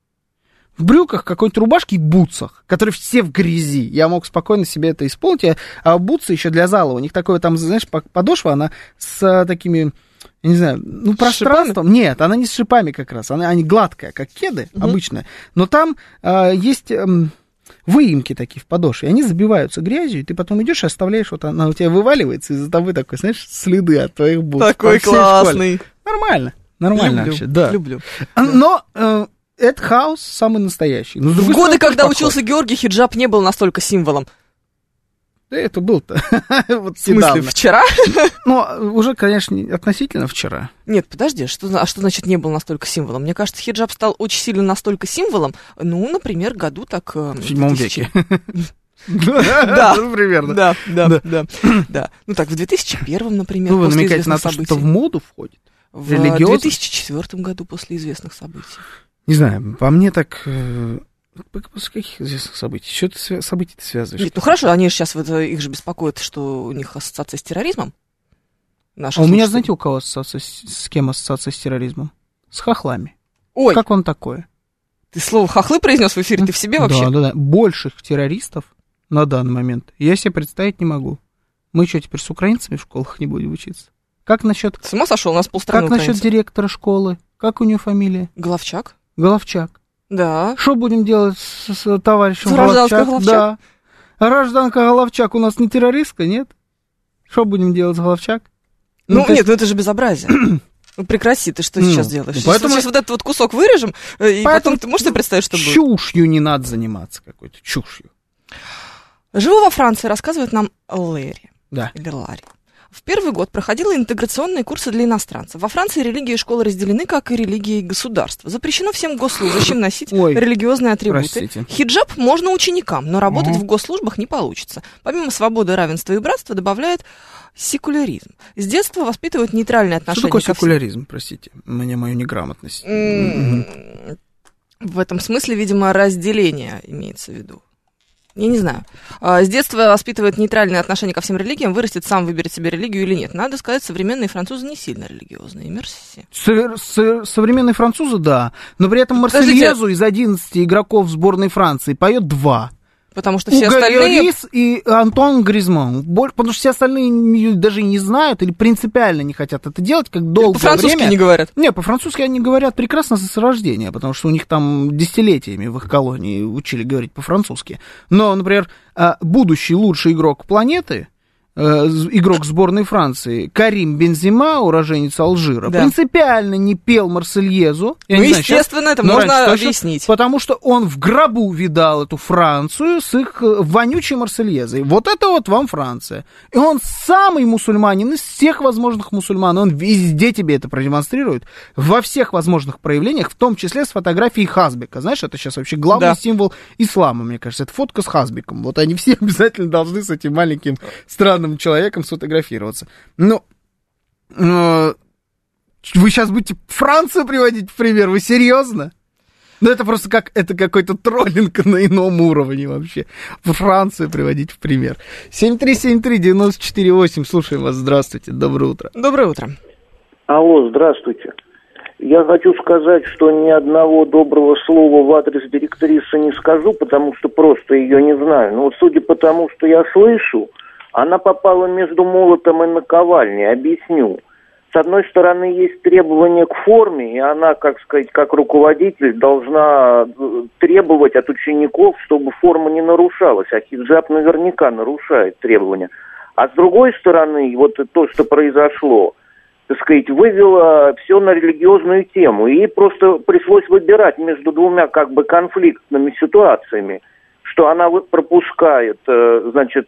в брюках, какой-то рубашке и бутсах, которые все в грязи. Я мог спокойно себе это исполнить. А бутсы еще для зала. У них такое там, знаешь, подошва, она с а, такими, я не знаю, ну, пространством. Нет, она не с шипами как раз. Она, она гладкая, как кеды, угу. обычная. Но там а, есть... А, выемки такие в подошве, они забиваются грязью, и ты потом идешь и оставляешь, вот она у тебя вываливается, и за тобой такой, знаешь, следы от твоих бутс. Такой классный. Нормально, нормально люблю, вообще, да. Люблю. Но э, это хаос самый настоящий. Но, В другой годы, стороны, когда тоже учился Георгий, хиджаб не был настолько символом. Да это был-то. Вот В смысле, недавно. вчера? Ну, уже, конечно, относительно вчера. Нет, подожди, что, а что значит не был настолько символом? Мне кажется, хиджаб стал очень сильно настолько символом, ну, например, году так... э, В седьмом две тысячи веке. Да, Ну, примерно. Да, да, да, да. Ну так, в две тысячи первом, например, Ну, вы после намекаете на известных то, что в событий. моду входит? В религиозность? две тысячи четвёртом году после известных событий. Не знаю, по мне так... э, С каких известных событий? Что ты свя- событий ты связываешь? Нет, ну хорошо, они же сейчас, вот, их же беспокоит, что у них ассоциация с терроризмом. Наши А у меня, слушатели. знаете, у кого ассоциация, с, с кем ассоциация с терроризмом? С хохлами. Ой, Как он такое? ты слово «хохлы» произнес в эфире, ты в себе вообще? Да, да, да. Больших террористов на данный момент я себе представить не могу. Мы что, теперь с украинцами в школах не будем учиться? Как насчет... С ума сошел, у нас полстраны Как насчет украинцев. директора школы? Как у нее фамилия? Головчак? Головчак. Да. Что будем делать с, с товарищем С гражданской Головчак? Головчак? Да. Гражданка Головчак у нас не террористка, нет? Что будем делать с Головчак? Ну, то нет, есть- ну это же безобразие. Ну прекрати, ты что Ну, сейчас делаешь? ну, Сейчас, поэтому- сейчас вот этот вот кусок вырежем, э, и Поэтому потом ты можешь себе представить, что будет? Чушью не надо заниматься какой-то, чушью. Живу во Франции, рассказывает нам Лэри. Да. Или Ларри. В первый год проходила интеграционные курсы для иностранцев. Во Франции религии и школы разделены, как и религии и государства. Запрещено всем госслужащим носить Ой, религиозные атрибуты. простите. Хиджаб можно ученикам, но работать Угу. в госслужбах не получится. Помимо свободы, равенства и братства добавляет секуляризм. С детства воспитывают нейтральное Что отношение такое ко всем. секуляризм, простите? Мне мою неграмотность. М, В этом смысле, видимо, разделение имеется в виду. Я не знаю. А, С детства воспитывает нейтральное отношение ко всем религиям, вырастет, сам выберет себе религию или нет. Надо сказать, современные французы не сильно религиозные. Мерси. Совер- со- современные французы, да. Но при этом Подождите. Марсельезу из одиннадцати игроков сборной Франции поет два. Потому что все Уго остальные... Льорис и Антуан Гризман. Боль- Потому что все остальные не- даже и не знают или принципиально не хотят это делать, как долгое По-французски время. не говорят. Не, по-французски они говорят прекрасно с рождения, потому что у них там десятилетиями в их колонии учили говорить по-французски. Но, например, а, будущий лучший игрок планеты, э, з- игрок сборной Франции, Карим Бензема, уроженец Алжира, Да. принципиально не пел Марсельезу. Я Ну, не знаю, щас- естественно, это но можно раньше точно, объяснить. Потому что он в гробу видал эту Францию с их э, вонючей Марсельезой. Вот это вот вам Франция. И он самый мусульманин из всех возможных мусульман. Он везде тебе это продемонстрирует. Во всех возможных проявлениях, в том числе с фотографией Хазбека. Знаешь, это сейчас вообще главный Да. символ ислама, мне кажется. Это фотка с Хазбеком. Вот они все обязательно должны с этим маленьким странным человеком сфотографироваться. Ну, э, вы сейчас будете Францию приводить в пример? Вы серьезно? Ну, это просто как, это какой-то троллинг на ином уровне вообще. Францию приводить в пример. семь три семь три девять четыре восемь. Слушаем вас. Здравствуйте. Доброе утро. Доброе утро. Алло, здравствуйте. Я хочу сказать, что ни одного доброго слова в адрес директрисы не скажу, потому что просто ее не знаю. Но вот судя по тому, что я слышу, она попала между молотом и наковальней. Объясню. С одной стороны, есть требования к форме, и она, как сказать, как руководитель должна требовать от учеников, чтобы форма не нарушалась, а хиджаб наверняка нарушает требования. А с другой стороны, вот то, что произошло, так сказать, вывело все на религиозную тему, и ей просто пришлось выбирать между двумя как бы конфликтными ситуациями, что она вот пропускает, значит,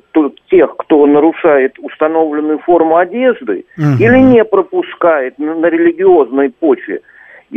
тех, кто нарушает установленную форму одежды, Угу. или не пропускает на, на религиозной почве. И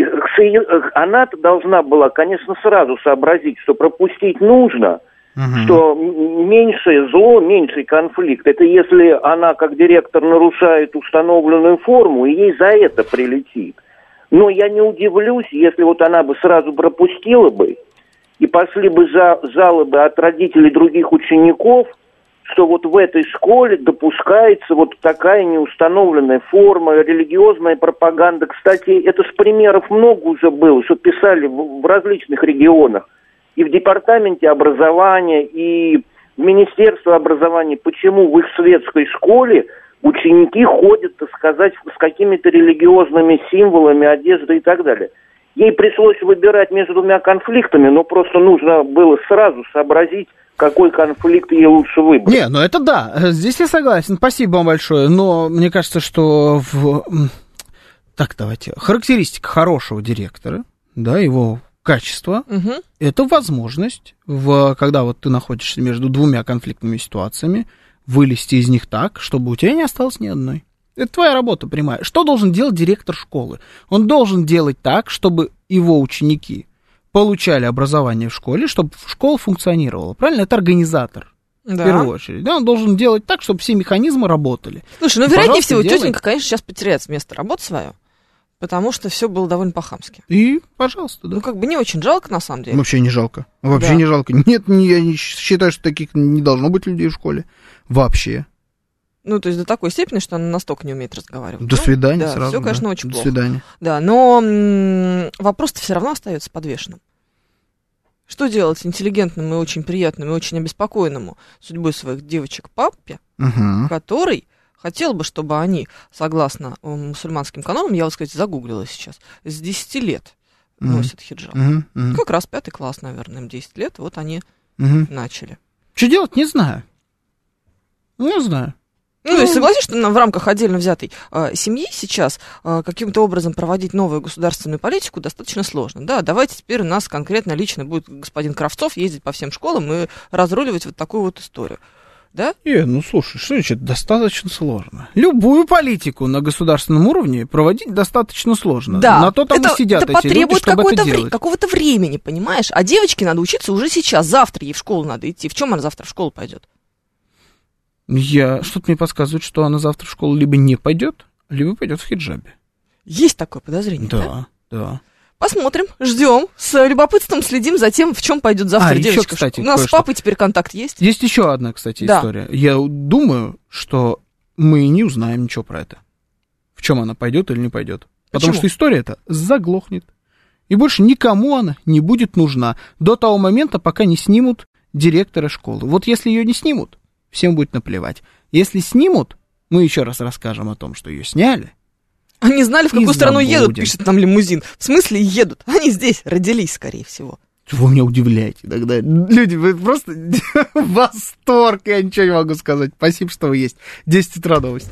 она-то должна была, конечно, сразу сообразить, что пропустить нужно, Угу. что м- меньшее зло, меньший конфликт. Это если она, как директор, нарушает установленную форму, и ей за это прилетит. Но я не удивлюсь, если вот она бы сразу пропустила бы, и пошли бы за, жалобы от родителей других учеников, что вот в этой школе допускается вот такая неустановленная форма, религиозная пропаганда. Кстати, это с примеров много уже было, что писали в, в различных регионах. И в департаменте образования, и в Министерстве образования, почему в их светской школе ученики ходят, так сказать, с какими-то религиозными символами, одеждой и так далее. Ей пришлось выбирать между двумя конфликтами, но просто нужно было сразу сообразить, какой конфликт ей лучше выбрать. Не, ну это да, здесь я согласен, спасибо вам большое, но мне кажется, что в... Так, давайте, характеристика хорошего директора, да, его качество, Угу. это возможность, в, когда вот ты находишься между двумя конфликтными ситуациями, вылезти из них так, чтобы у тебя не осталось ни одной. Это твоя работа прямая. Что должен делать директор школы? Он должен делать так, чтобы его ученики получали образование в школе, чтобы школа функционировала. Правильно? Это организатор. Да. В первую очередь. Да, он должен делать так, чтобы все механизмы работали. Слушай, ну, вероятнее Пожалуйста, всего, делай. тетенька, конечно, сейчас потеряет место работы свое. Потому что все было довольно по-хамски. И, пожалуйста, да. Ну, как бы не очень жалко, на самом деле. Вообще не жалко. Вообще Да. не жалко. Нет, не- я не считаю, что таких не должно быть людей в школе. Вообще. Ну, то есть до такой степени, что она настолько не умеет разговаривать. До Ну, свидания да, сразу. все, конечно, да. очень До плохо. свидания. Да, но м- вопрос-то все равно остается подвешенным. Что делать интеллигентному и очень приятному и очень обеспокоенному судьбой своих девочек папе, Угу. который хотел бы, чтобы они, согласно э, мусульманским канонам, я вот, кстати, загуглила сейчас, с десяти лет Мгм. носят хиджаб. Угу. Угу. Как раз пятый класс, наверное, им десять лет, вот они Угу. начали. Что делать, не знаю. Не знаю. Ну, и согласись, что на- в рамках отдельно взятой э, семьи сейчас э, каким-то образом проводить новую государственную политику достаточно сложно. Да, давайте теперь у нас конкретно лично будет господин Кравцов ездить по всем школам и разруливать вот такую вот историю. Да? Э, ну слушай, что значит достаточно сложно? Любую политику на государственном уровне проводить достаточно сложно. Да, На то там это, и сидят это эти люди, потребует чтобы какое-то это вре- делать. какого-то времени, понимаешь? А девочке надо учиться уже сейчас, завтра ей в школу надо идти. В чем она завтра в школу пойдет? Я, что-то мне подсказывает, что она завтра в школу либо не пойдет, либо пойдет в хиджабе. Есть такое подозрение, да? Да, да. Посмотрим, ждем, с любопытством следим за тем, в чем пойдет завтра А, еще, девочка. кстати, У нас с кое-что. папой теперь контакт есть. Есть еще одна, кстати, Да. история. Я думаю, что мы не узнаем ничего про это. В чем она пойдет или не пойдет. Потому Почему? что история эта заглохнет. И больше никому она не будет нужна до того момента, пока не снимут директора школы. Вот если ее не снимут, всем будет наплевать. Если снимут, мы еще раз расскажем о том, что ее сняли. Они знали, в И какую страну забудем. едут, пишет нам лимузин. В смысле едут? Они здесь родились, скорее всего. Вы меня удивляете тогда. Люди, вы просто восторг, я ничего не могу сказать. Спасибо, что вы есть. десять утра новости.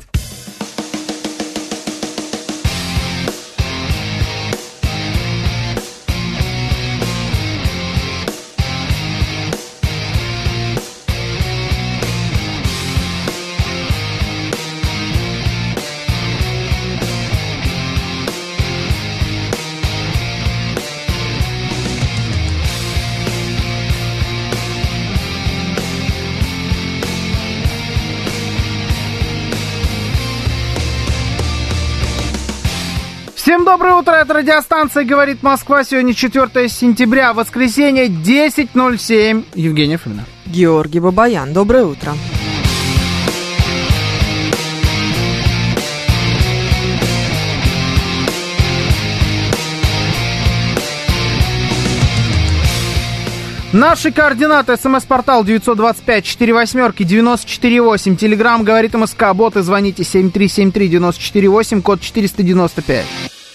Всем доброе утро, это радиостанция «Говорит Москва». Сегодня четвёртое сентября, воскресенье, десять ноль семь. Евгения Фомина. Георгий Бабаян, доброе утро. Наши координаты. СМС-портал девять два пять четыре восемь девяносто четыре восемь. Телеграмм «Говорит МСК». Боты звоните семь три семь три девяносто четыре восемь, код четыреста девяносто пять.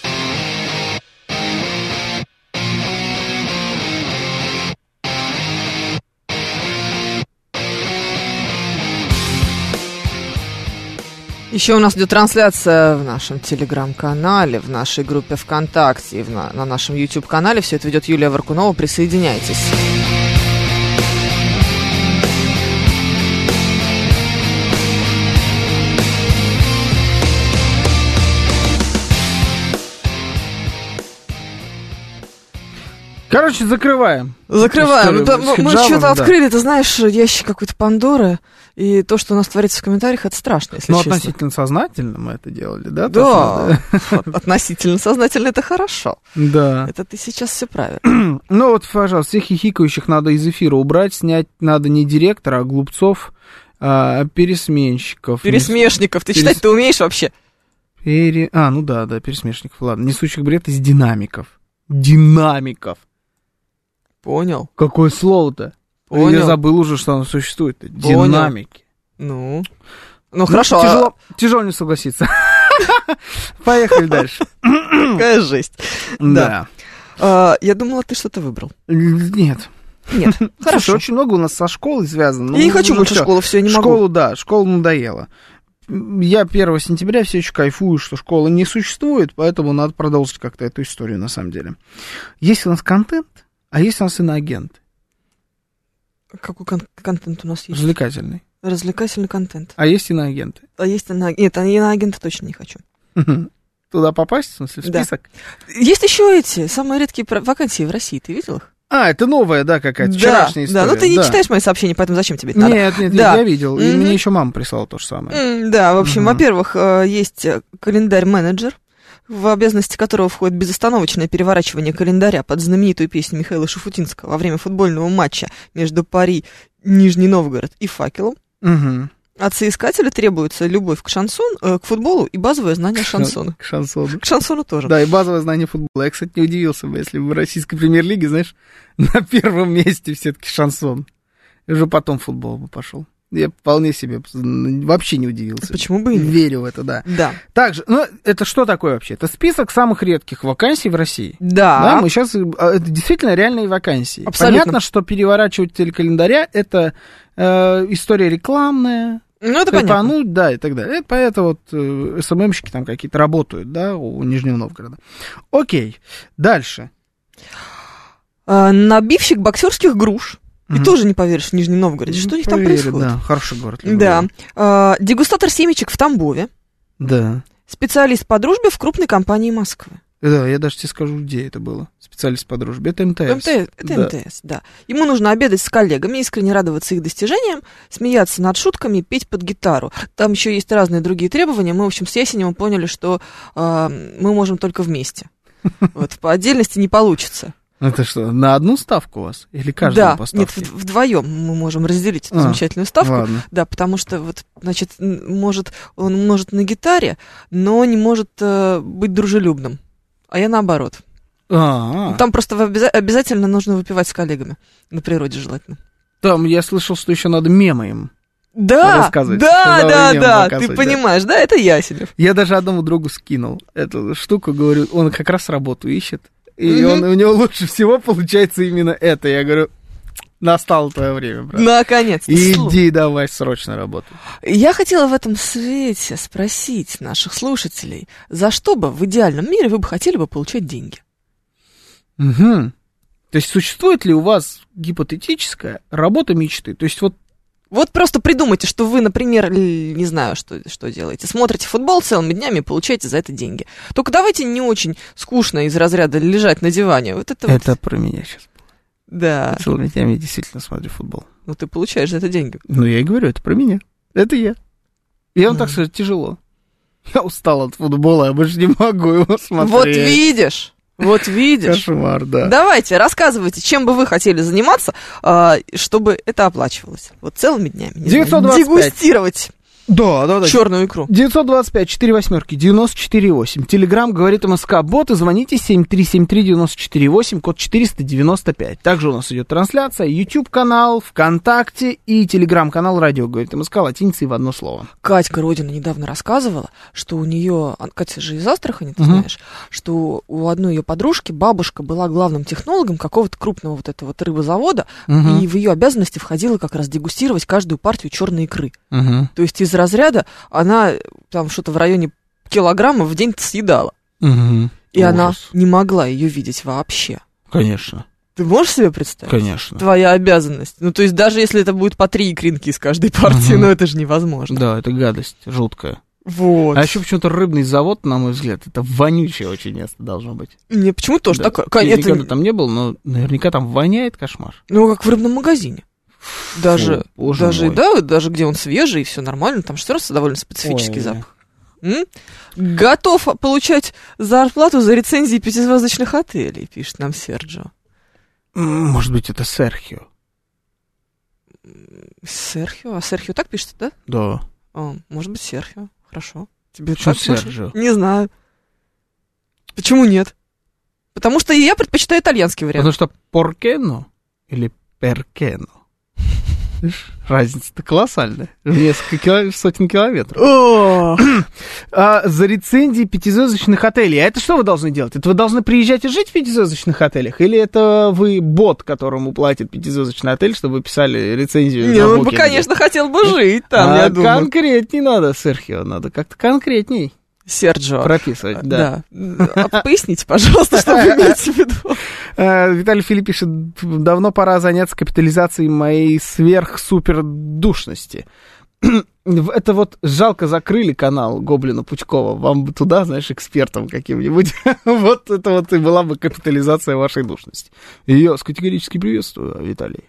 Еще у нас идет трансляция в нашем телеграм-канале, в нашей группе ВКонтакте и в на, на нашем YouTube-канале. Все это ведет Юлия Варкунова. Присоединяйтесь. Короче, закрываем. Закрываем. Историю Да, с мы хиджабом, что-то да. открыли, ты знаешь, ящик какой-то Пандоры. И то, что у нас творится в комментариях, это страшно, если Ну, честно. относительно сознательно мы это делали, да? Да, Точно, относительно сознательно это хорошо. да. Это ты сейчас все правильно. Ну вот, пожалуйста, всех хихикающих надо из эфира убрать, снять надо не директора, а глупцов, а пересменщиков. Пересмешников, ты Перес- читать-то умеешь вообще? Пере... А, ну да, да, пересмешников, ладно. Несущих бред из динамиков. Динамиков. Понял. Какое слово-то? Понял. Я забыл уже, что оно существует. Понял. Динамики. Ну, ну хорошо. а Тяжело, тяжело не согласиться. Поехали дальше. Какая жесть. Да. А, я думала, ты что-то выбрал. Нет. Нет, Слушай, хорошо. очень много у нас со школой связано. Я не Ну, хочу ну больше всё. школу, все, я не могу. Школу, да, школа надоела. Я первого сентября все еще кайфую, что школы не существует, поэтому надо продолжить как-то эту историю на самом деле. Есть у нас контент, а есть у нас иноагент. Какой кон- контент у нас есть? Развлекательный. Развлекательный контент. А есть иноагенты. А есть иноаг- Нет, а иноагента точно не хочу. Туда попасть, в смысле, в Да. список? Есть еще эти самые редкие про- вакансии в России, ты видел их? А, это новая, да, какая-то, Да, вчерашняя история. да, ну ты не да. читаешь мои сообщения, поэтому зачем тебе это надо? Нет, нет, Да. я видел, и Мгм. мне еще мама прислала то же самое. М, Да, в общем, Мгм. во-первых, э, есть э, календарь-менеджер, в обязанности которого входит безостановочное переворачивание календаря под знаменитую песню Михаила Шуфутинского во время футбольного матча между Пари, Нижний Новгород и Факелом. Угу. От соискателя требуется любовь к шансон, э, к футболу и базовое знание шансона. К шансону. К шансону тоже. Да, и базовое знание футбола. Я, кстати, не удивился бы, если бы в российской премьер-лиге, знаешь, на первом месте все-таки шансон. И уже потом футбол бы пошел. Я вполне себе вообще не удивился. Почему бы и нет? Верю в это, да. Да. Также, ну, это что такое вообще? Это список самых редких вакансий в России. Да. Да, мы сейчас... Это действительно реальные вакансии. Абсолютно. Понятно, что переворачиватель календаря — это э, история рекламная. Ну, это Хайпануть, понятно. да, и так далее. Это поэтому вот э, эс эм эм-щики там какие-то работают, да, у Нижнего Новгорода. Окей, дальше. А, набивщик боксерских груш. И Мгм. тоже не поверишь, в Нижнем Новгороде. Что у них там Поверю, происходит? Да, хороший город. Да. А, дегустатор семечек в Тамбове. Да. Специалист по дружбе в крупной компании Москвы. Да, я даже тебе скажу, где это было. Специалист по дружбе. Это эм тэ эс. МТС, это Да. эм тэ эс, да. Ему нужно обедать с коллегами, искренне радоваться их достижениям, смеяться над шутками, петь под гитару. Там еще есть разные другие требования. Мы, в общем, с Ясеневым поняли, что э, мы можем только вместе. Вот, по отдельности не получится. Это что, на одну ставку у вас? Или каждому Да, по нет, ставке? в- вдвоем мы можем разделить эту А, замечательную ставку. ладно. Да, потому что, вот, значит, н- может, он может на гитаре, но не может э, быть дружелюбным. А я наоборот. А, Там просто в обяза- обязательно нужно выпивать с коллегами. На природе желательно. там я слышал, что еще надо мемы им. Да, рассказывать, да, что да, за да, время ты показывать, понимаешь, да, это Ясенев. Я даже одному другу скинул эту штуку, говорю, он как раз работу ищет. И Мгм. он, у него лучше всего получается именно это. Я говорю, настало твое время, брат. Наконец-то. Слу- Иди давай срочно работай. Я хотела в этом свете спросить наших слушателей, за что бы в идеальном мире вы бы хотели бы получать деньги? Угу. То есть существует ли у вас гипотетическая работа мечты? То есть вот Вот просто придумайте, что вы, например, л- не знаю, что, что делаете. Смотрите футбол целыми днями и получаете за это деньги. Только давайте не очень скучно из разряда лежать на диване. Вот это, это вот. про меня сейчас. Да. Целыми днями я действительно смотрю футбол. Ну ты получаешь за это деньги. Ну, я и говорю, это про меня. Это я. Я вам Мгм. так скажу, тяжело. Я устал от футбола, я больше не могу его смотреть. Вот видишь, вот видишь. Кошмар, да. Давайте, рассказывайте, чем бы вы хотели заниматься, а, чтобы это оплачивалось. Вот целыми днями. Не знаю, девятьсот двадцать пять. дегустировать Да, да, да. черную икру. девятьсот двадцать пять, четыре восьмерки, девяносто четыре восемь. Телеграм говорит МСК Бот, и звоните семь три семь три девять четыре восемь, код четыреста девяносто пять. Также у нас идет трансляция, YouTube-канал, ВКонтакте и Телеграм-канал Радио говорит МСК латиницей в одно слово. Катька Родина недавно рассказывала, что у нее, а, Катя же из Астрахани, ты Мгм. знаешь, что у одной ее подружки бабушка была главным технологом какого-то крупного вот этого вот рыбозавода, Мгм. и в ее обязанности входило как раз дегустировать каждую партию черной икры. Угу. То есть из разряда она там что-то в районе килограмма в день съедала. Угу. И она не могла ее видеть вообще. Конечно, Ты можешь себе представить? конечно. Твоя обязанность. Ну, то есть даже если это будет по три икринки из каждой партии, Мгм. ну это же невозможно. Да, это гадость жуткая. Вот. А еще почему-то рыбный завод, на мой взгляд, это вонючее очень место должно быть. Мне почему тоже Да. такое? Я Конечно, никогда там не был, но наверняка там воняет кошмар. ну, как в рыбном магазине. Даже, Фу, боже даже, мой. да, даже где он свежий и все нормально, там все равно довольно специфический Ой. запах. М? Готов получать зарплату за рецензии пятизвездочных отелей, пишет нам Серджио. М, Может быть, это Серхио. Серхио? А Серхио так пишется, да? Да. А, может быть, Серхио. Хорошо. Тебе Почему так больше? Серджио? Не знаю. Почему нет? Потому что я предпочитаю итальянский вариант. Потому что поркено или перкено. Видишь, разница-то колоссальная. Несколько кило- сотен километров. О, А, за рецензии пятизвездочных отелей. А это что вы должны делать? Это вы должны приезжать и жить в пятизвездочных отелях? Или это вы бот, которому платит пятизвездочный отель, чтобы вы писали рецензию? не, на ну, Booking? конечно, хотел бы жить там, а я думаю. конкретней надо, Серхио, надо как-то конкретней Серджио. прописывать, да. Да. А поясните, пожалуйста, что вы имеете в виду. Э, Виталий Филипп пишет, давно пора заняться капитализацией моей сверхсупердушности. Это вот жалко закрыли канал Гоблина Пучкова. Вам бы туда, знаешь, экспертом каким-нибудь. Вот это вот и была бы капитализация вашей душности. Ее категорически приветствую, Виталий.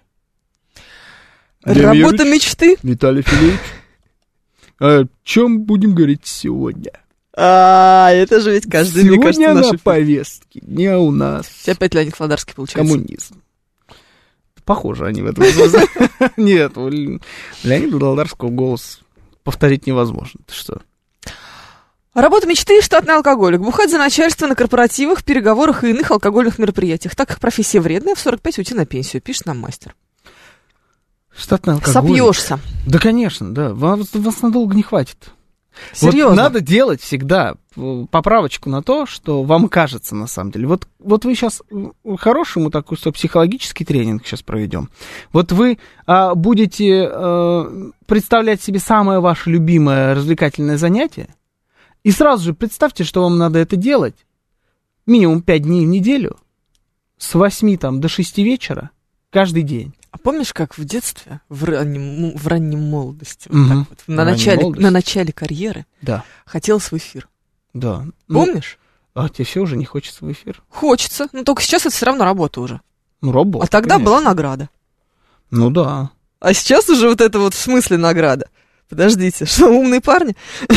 Работа мечты. Виталий Филиппович. О чем будем говорить сегодня? А, это же ведь каждый, мне кажется, Сегодня наш на повестке дня у нас опять Леонид Володарский получается. коммунизм. Похоже они в этом смысле. Нет, у Леонида Володарского голос повторить невозможно. Ты что? Работа мечты — штатный алкоголик. Бухать за начальство на корпоративах, переговорах и иных алкогольных мероприятиях. Так как профессия вредная, в сорок пять уйти на пенсию, пишет нам мастер. Штатный алкоголик. Сопьешься. Да, конечно, да. Вас, вас надолго не хватит. Серьезно. Вот надо делать всегда поправочку на то, что вам кажется на самом деле. Вот, вот вы сейчас хороший, мы такой что, психологический тренинг сейчас проведем. Вот вы а, будете а, представлять себе самое ваше любимое развлекательное занятие, и сразу же представьте, что вам надо это делать минимум пять дней в неделю, с восьми там, до шести вечера, каждый день. А помнишь, как в детстве, в, раннем, в раннем молодости, Угу. вот так вот, на, начале, молодости. на начале карьеры, Да, хотелось в эфир? да. Помнишь? Ну, а тебе все уже не хочется в эфир? Хочется, но только сейчас это все равно работа уже. Ну, работа. А тогда конечно. была награда. Ну да. А сейчас уже вот это вот в смысле награда. Подождите, что, умные парни?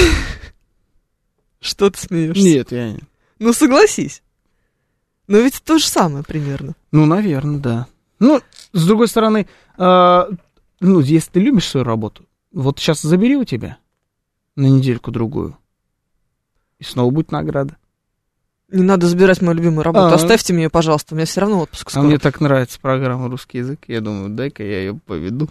Что ты смеешься? Нет, я не. Ну, согласись. Но ведь то же самое примерно. Ну, наверное, да. Ну, с другой стороны, э, ну, если ты любишь свою работу, вот сейчас забери у тебя на недельку-другую, и снова будет награда. Не надо забирать мою любимую работу. А, Оставьте мне ее, пожалуйста. У меня все равно отпуск А скоро. мне так нравится программа «Русский язык», я думаю, дай-ка я ее поведу.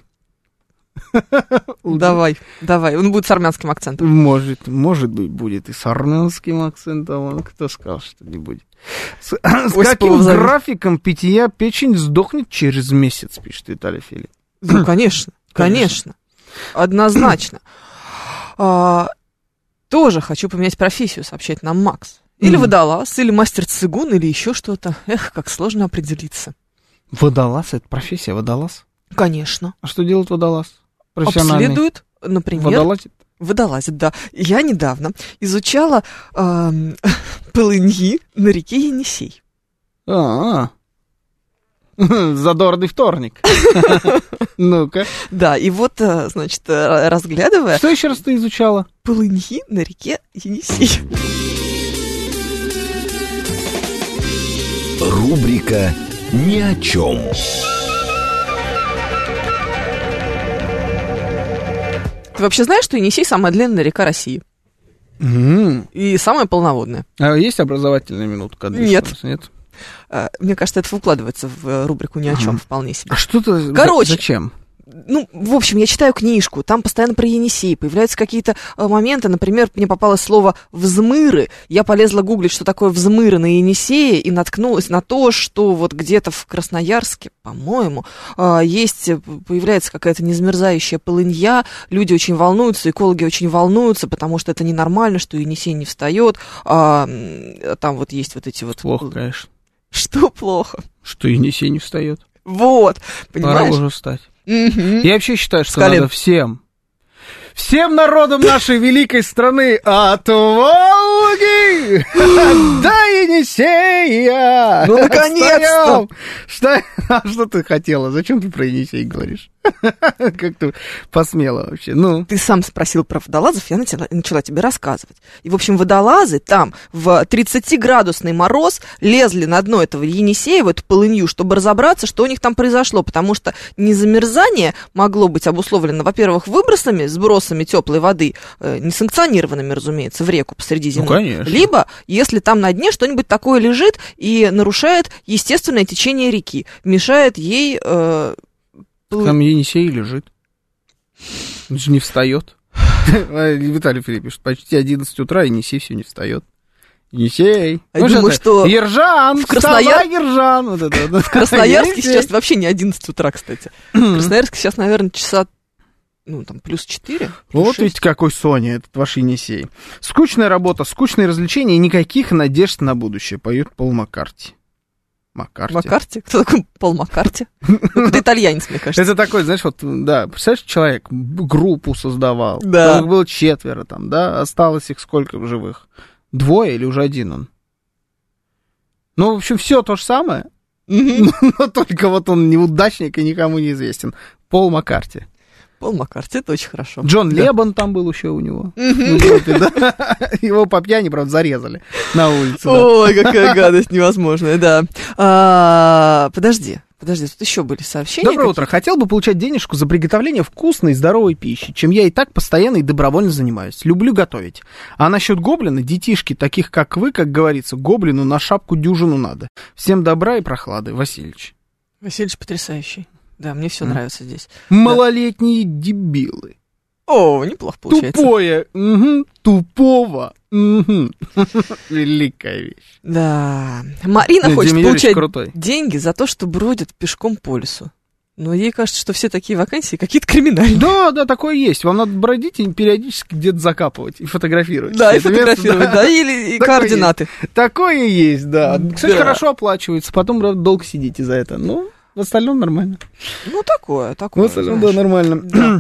Давай, давай. Он будет с армянским акцентом. Может, может быть, будет и с армянским акцентом, кто сказал, что не будет. С, с каким зови. графиком питья печень сдохнет через месяц, пишет Виталий Филипп. Ну, конечно, конечно. Однозначно. А, тоже хочу поменять профессию, сообщает нам Макс. Или Мгм. водолаз, или мастер-цигун, или еще что-то. Эх, как сложно определиться. Водолаз, это профессия, водолаз? Конечно. А что делает водолаз? Профессиональный. Обследует, например... Водолазит? Водолазит, да. Я недавно изучала эм, полыньи на реке Енисей. А, задорный вторник. Ну-ка. Да, и вот, э, значит, э, разглядывая Что еще раз ты изучала? полыньи на реке Енисей. Рубрика «Ни о чем». Ты вообще знаешь, что Енисей самая длинная река России? М. И самая полноводная. А есть образовательная минутка? Нет. Нет. Э, Мне кажется, это укладывается в э, рубрику «Ни о чем» Ага. вполне себе. А что-то... Короче. Зачем? Ну, в общем, я читаю книжку, там постоянно про Енисей, появляются какие-то э, моменты, например, мне попалось слово «взмыры», я полезла гуглить, что такое взмыры на Енисее, и наткнулась на то, что вот где-то в Красноярске, по-моему, э, есть, появляется какая-то незамерзающая полынья, люди очень волнуются, экологи очень волнуются, потому что это ненормально, что Енисей не встает, а, м, там вот есть вот эти вот... Плохо, конечно. Что плохо? Что Енисей не встает. Вот, Пора понимаешь? уже встать. Мгм. Я вообще считаю, что С колен. надо всем, всем народам нашей великой страны от Волги до Енисея. Ну, наконец-то! Встаём! Что, а что ты хотела? Зачем ты про Енисей говоришь? Как ты посмела вообще? Ну, Ты сам спросил про водолазов, я начала, начала тебе рассказывать. И, в общем, водолазы там в тридцатиградусный мороз лезли на дно этого Енисея, в эту полынью, чтобы разобраться, что у них там произошло. Потому что незамерзание могло быть обусловлено, во-первых, выбросами, сбросами теплой воды, э, несанкционированными, разумеется, в реку посреди зимы. Ну, конечно. Либо, если там на дне что-нибудь такое лежит и нарушает естественное течение реки, мешает ей... э, плыть. там Енисей лежит. Он же не встает. Виталий Филипп пишет, почти одиннадцать утра, Енисей все не встает. Енисей. Я думаю, это? что Ержан, в Краснояр- вставай, Ержан. Вот это, вот. В Красноярске Енисей. сейчас вообще не одиннадцать утра, кстати. В Красноярске сейчас, наверное, часа, ну, там, плюс четыре. Вот ведь какой Соня, этот ваш Енисей. Скучная работа, скучные развлечения и никаких надежд на будущее, поет Пол Маккарти. Маккарти. Маккарти? Кто такой Пол Маккарти? Ну, это итальянец, мне кажется. Это такой, знаешь, вот, да, представляешь, человек группу создавал. Да. Их было четверо там, да, осталось их сколько в живых? Двое или уже один он? Ну, в общем, все то же самое, Мгм. но только вот он неудачник и никому не известен. Пол Маккарти. Пол Маккарти, это очень хорошо. Джон Да. Лебан там был еще у него. В группе, да. Его по пьяни, правда, зарезали на улице. да. Ой, какая гадость невозможная, да. А, Подожди, подожди, тут еще были сообщения. Доброе утро. Хотел бы получать денежку за приготовление вкусной и здоровой пищи, чем я и так постоянно и добровольно занимаюсь. Люблю готовить. А насчет гоблина, детишки, таких как вы, как говорится, гоблину на шапку дюжину надо. Всем добра и прохлады, Васильевич. Васильевич потрясающий. Да, мне все М. нравится здесь. Малолетние дебилы. О, неплохо получается. Тупое. Мгм. Тупого. Мгм. Великая вещь. Да. Марина Ну, хочет Демьян Юрьевич получать крутой. деньги за то, что бродит пешком по лесу. Но ей кажется, что все такие вакансии какие-то криминальные. Да, да, такое есть. Вам надо бродить и периодически где-то закапывать и фотографировать. Да, и Это место, фотографировать, да. да, или и Такое координаты. Такое есть, да. Кстати, Да. хорошо оплачивается, потом правда, долго сидите за это. Ну, в остальном нормально. Ну, такое, В такое. остальном, да, знаешь. нормально. Да.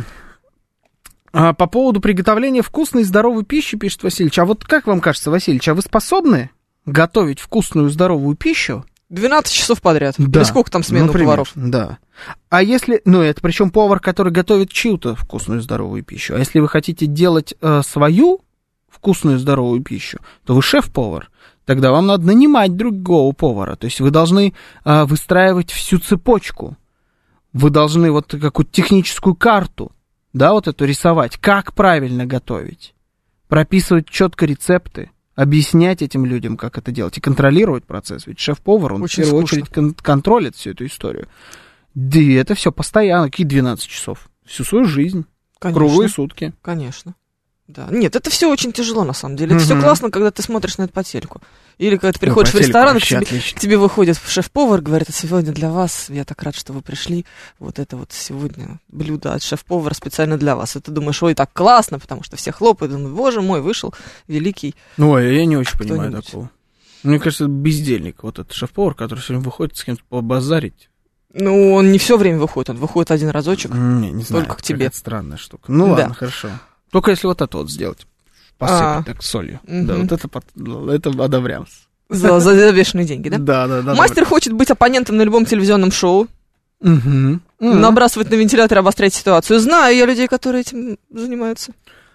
А, по поводу приготовления вкусной и здоровой пищи, пишет Васильевич. А вот как вам кажется, Васильевич, а вы способны готовить вкусную и здоровую пищу? двенадцать часов подряд. Да. Или сколько там смен у Например, поваров? Да. А если, ну, это причем повар, который готовит чью-то вкусную и здоровую пищу. А если вы хотите делать э, свою вкусную и здоровую пищу, то вы шеф-повар. Тогда вам надо нанимать другого повара. То есть вы должны э, выстраивать всю цепочку. Вы должны вот какую-то техническую карту, да, вот эту рисовать. Как правильно готовить. Прописывать четко рецепты. Объяснять этим людям, как это делать, и контролировать процесс. Ведь шеф-повар, он Очень в первую скучно. очередь кон- контролит всю эту историю. Да и это все постоянно. Какие двенадцать часов? Всю свою жизнь. Конечно. Круглые сутки. Конечно. Да. Нет, это все очень тяжело, на самом деле. Это все Мгм. классно, когда ты смотришь на это по телеку. Или когда ты Ну, приходишь по в телеку ресторан, и к вообще тебе, отлично. к тебе выходит шеф-повар, говорит, а сегодня для вас, я так рад, что вы пришли, вот это вот сегодня блюдо от шеф-повара специально для вас. И ты думаешь, ой, так классно, потому что все хлопают, думаю, боже мой, вышел великий. Ну, ой, я не очень понимаю Кто-нибудь. такого. Мне кажется, это бездельник. Вот этот шеф-повар, который все время выходит с кем-то побазарить. Ну, он не все время выходит, он выходит один разочек. Не, не знаю. Только к тебе. какая-то странная штука. Ну, Да. ладно, хорошо. Только если вот это вот сделать. Посыпать А. так солью. Мгм. Да, вот это, под- это одобрялось. За, за, за бешеные деньги, да? Да, да, да. Мастер хочет быть оппонентом на любом телевизионном шоу, Угу. набрасывать на вентилятор и обострять ситуацию. Знаю я людей, которые этим занимаются.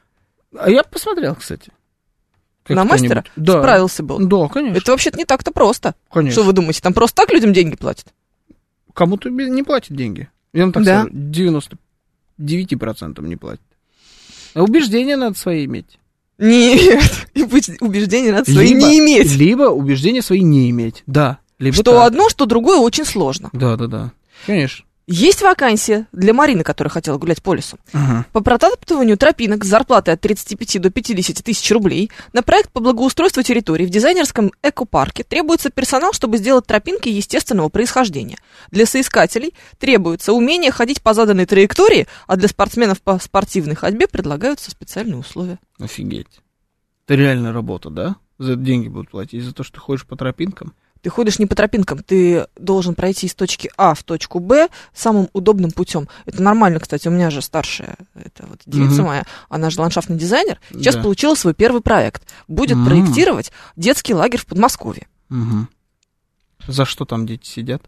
А я посмотрел, кстати. Как На кто-нибудь. мастера? Да. Справился был. Да, конечно. Это вообще-то не так-то просто. конечно. Что вы думаете, там просто так людям деньги платят? Кому-то бе- не платят деньги. Я вам так Да. скажу, девяносто девять процентов не платят. А убеждения надо свои иметь. Нет, и быть- убеждения надо свои Либо- не иметь. Либо убеждения свои не иметь. Да. Либо Что так. одно, что другое очень сложно. Да, да, да. Конечно. Есть вакансия для Марины, которая хотела гулять по лесу. Ага. По протаптыванию тропинок с зарплатой от тридцати пяти до пятидесяти тысяч рублей на проект по благоустройству территории в дизайнерском экопарке требуется персонал, чтобы сделать тропинки естественного происхождения. Для соискателей требуется умение ходить по заданной траектории, а для спортсменов по спортивной ходьбе предлагаются специальные условия. Офигеть. Это реальная работа, да? За это деньги будут платить, за то, что ты ходишь по тропинкам? Ты ходишь не по тропинкам, ты должен пройти из точки А в точку Б самым удобным путем. Это нормально, кстати, у меня же старшая, это вот девица Мгм. моя, она же ландшафтный дизайнер, сейчас Да. получила свой первый проект. Будет М. проектировать детский лагерь в Подмосковье. Угу. За что там дети сидят?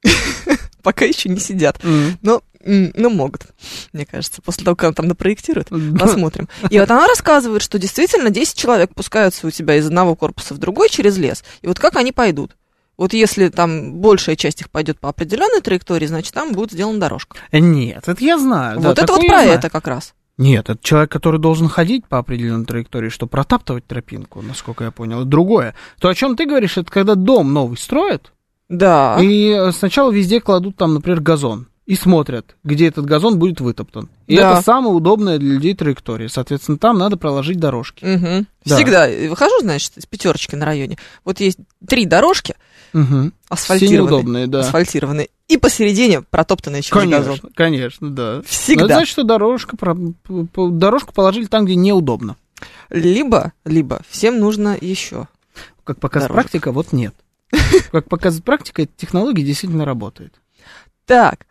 Пока еще не сидят, Мгм. но, м, но могут, мне кажется, после того, как она там напроектирует. Да. Посмотрим. И вот она рассказывает, что действительно десять человек пускаются у тебя из одного корпуса в другой через лес, и вот как они пойдут. Вот если там большая часть их пойдет по определенной траектории, значит, там будет сделана дорожка. Нет, это я знаю. да, вот это вот такое про я знаю. это как раз. Нет, это человек, который должен ходить по определенной траектории, чтобы протаптывать тропинку, насколько я понял. Это другое. То, о чем ты говоришь, это когда дом новый строят, Да. и сначала везде кладут там, например, газон. И смотрят, где этот газон будет вытоптан. И Да. это самая удобная для людей траектория. Соответственно, там надо проложить дорожки. Мгм. Да. Всегда. Выхожу, значит, из пятерочки на районе. Вот есть три дорожки Угу. Все асфальтированные. неудобные, да. Асфальтированные. И посередине протоптанные через газон. Конечно, конечно, да. Всегда. Но это значит, что дорожка, про- по- по- дорожку положили там, где неудобно. Либо, либо всем нужно еще. Как показывает Дорожек. практика, вот нет. Как показывает практика, эта технология действительно работает. Так.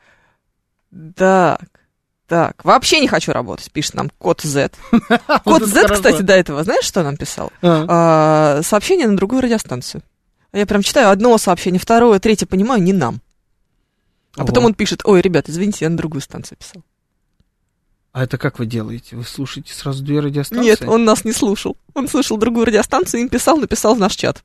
Так. Так. Вообще не хочу работать, пишет нам Кот Z. Вот Кот это Z, хорошо. кстати, до этого, знаешь, что нам писал? А. А, сообщение на другую радиостанцию. Я прям читаю одно сообщение, второе, третье, понимаю, не нам. А потом Ого. он пишет, ой, ребят, извините, я на другую станцию писал. А это как вы делаете? Вы слушаете сразу две радиостанции? Нет, он нас не слушал. Он слышал другую радиостанцию, им писал, написал в наш чат.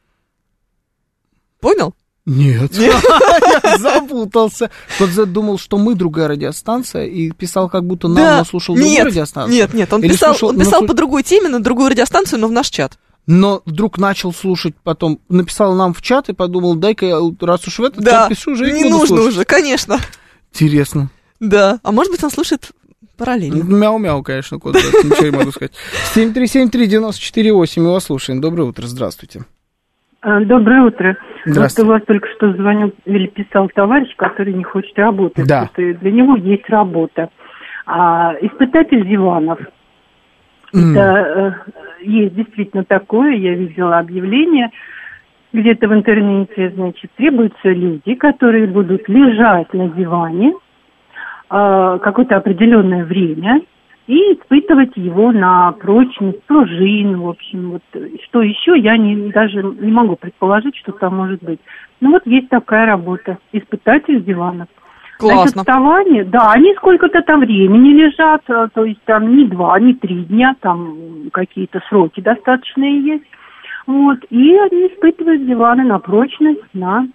Понял? Нет. Я запутался. Тот думал, что мы другая радиостанция, и писал, как будто нам, но слушал другую радиостанцию. Нет, нет, он писал, он писал по другой теме, на другую радиостанцию, но в наш чат. Но вдруг начал слушать, потом написал нам в чат и подумал, дай-ка я, раз уж в этот да, чат пишу, уже не нужно слушать. Уже, конечно. Интересно. Да, а может быть, он слушает параллельно. Мяу-мяу, конечно, куда ничего не могу сказать. семь три семь три девять четыре восемь, мы вас слушаем. Доброе утро, здравствуйте. Доброе утро. Вот у вас только что звонил или писал товарищ, который не хочет работать. Да. Вот для него есть работа. А, испытатель диванов. Mm. Это есть действительно такое, я видела объявление где-то в интернете, значит, требуются люди, которые будут лежать на диване а, какое-то определенное время и испытывать его на прочность, пружину, в общем, вот, что еще, я не, даже не могу предположить, что там может быть. Ну вот есть такая работа, испытатель диванов. Классно. Значит, вставание, да, они сколько-то там времени лежат, то есть там не два, не три дня, там какие-то сроки достаточные есть, вот, и они испытывают диваны на прочность, на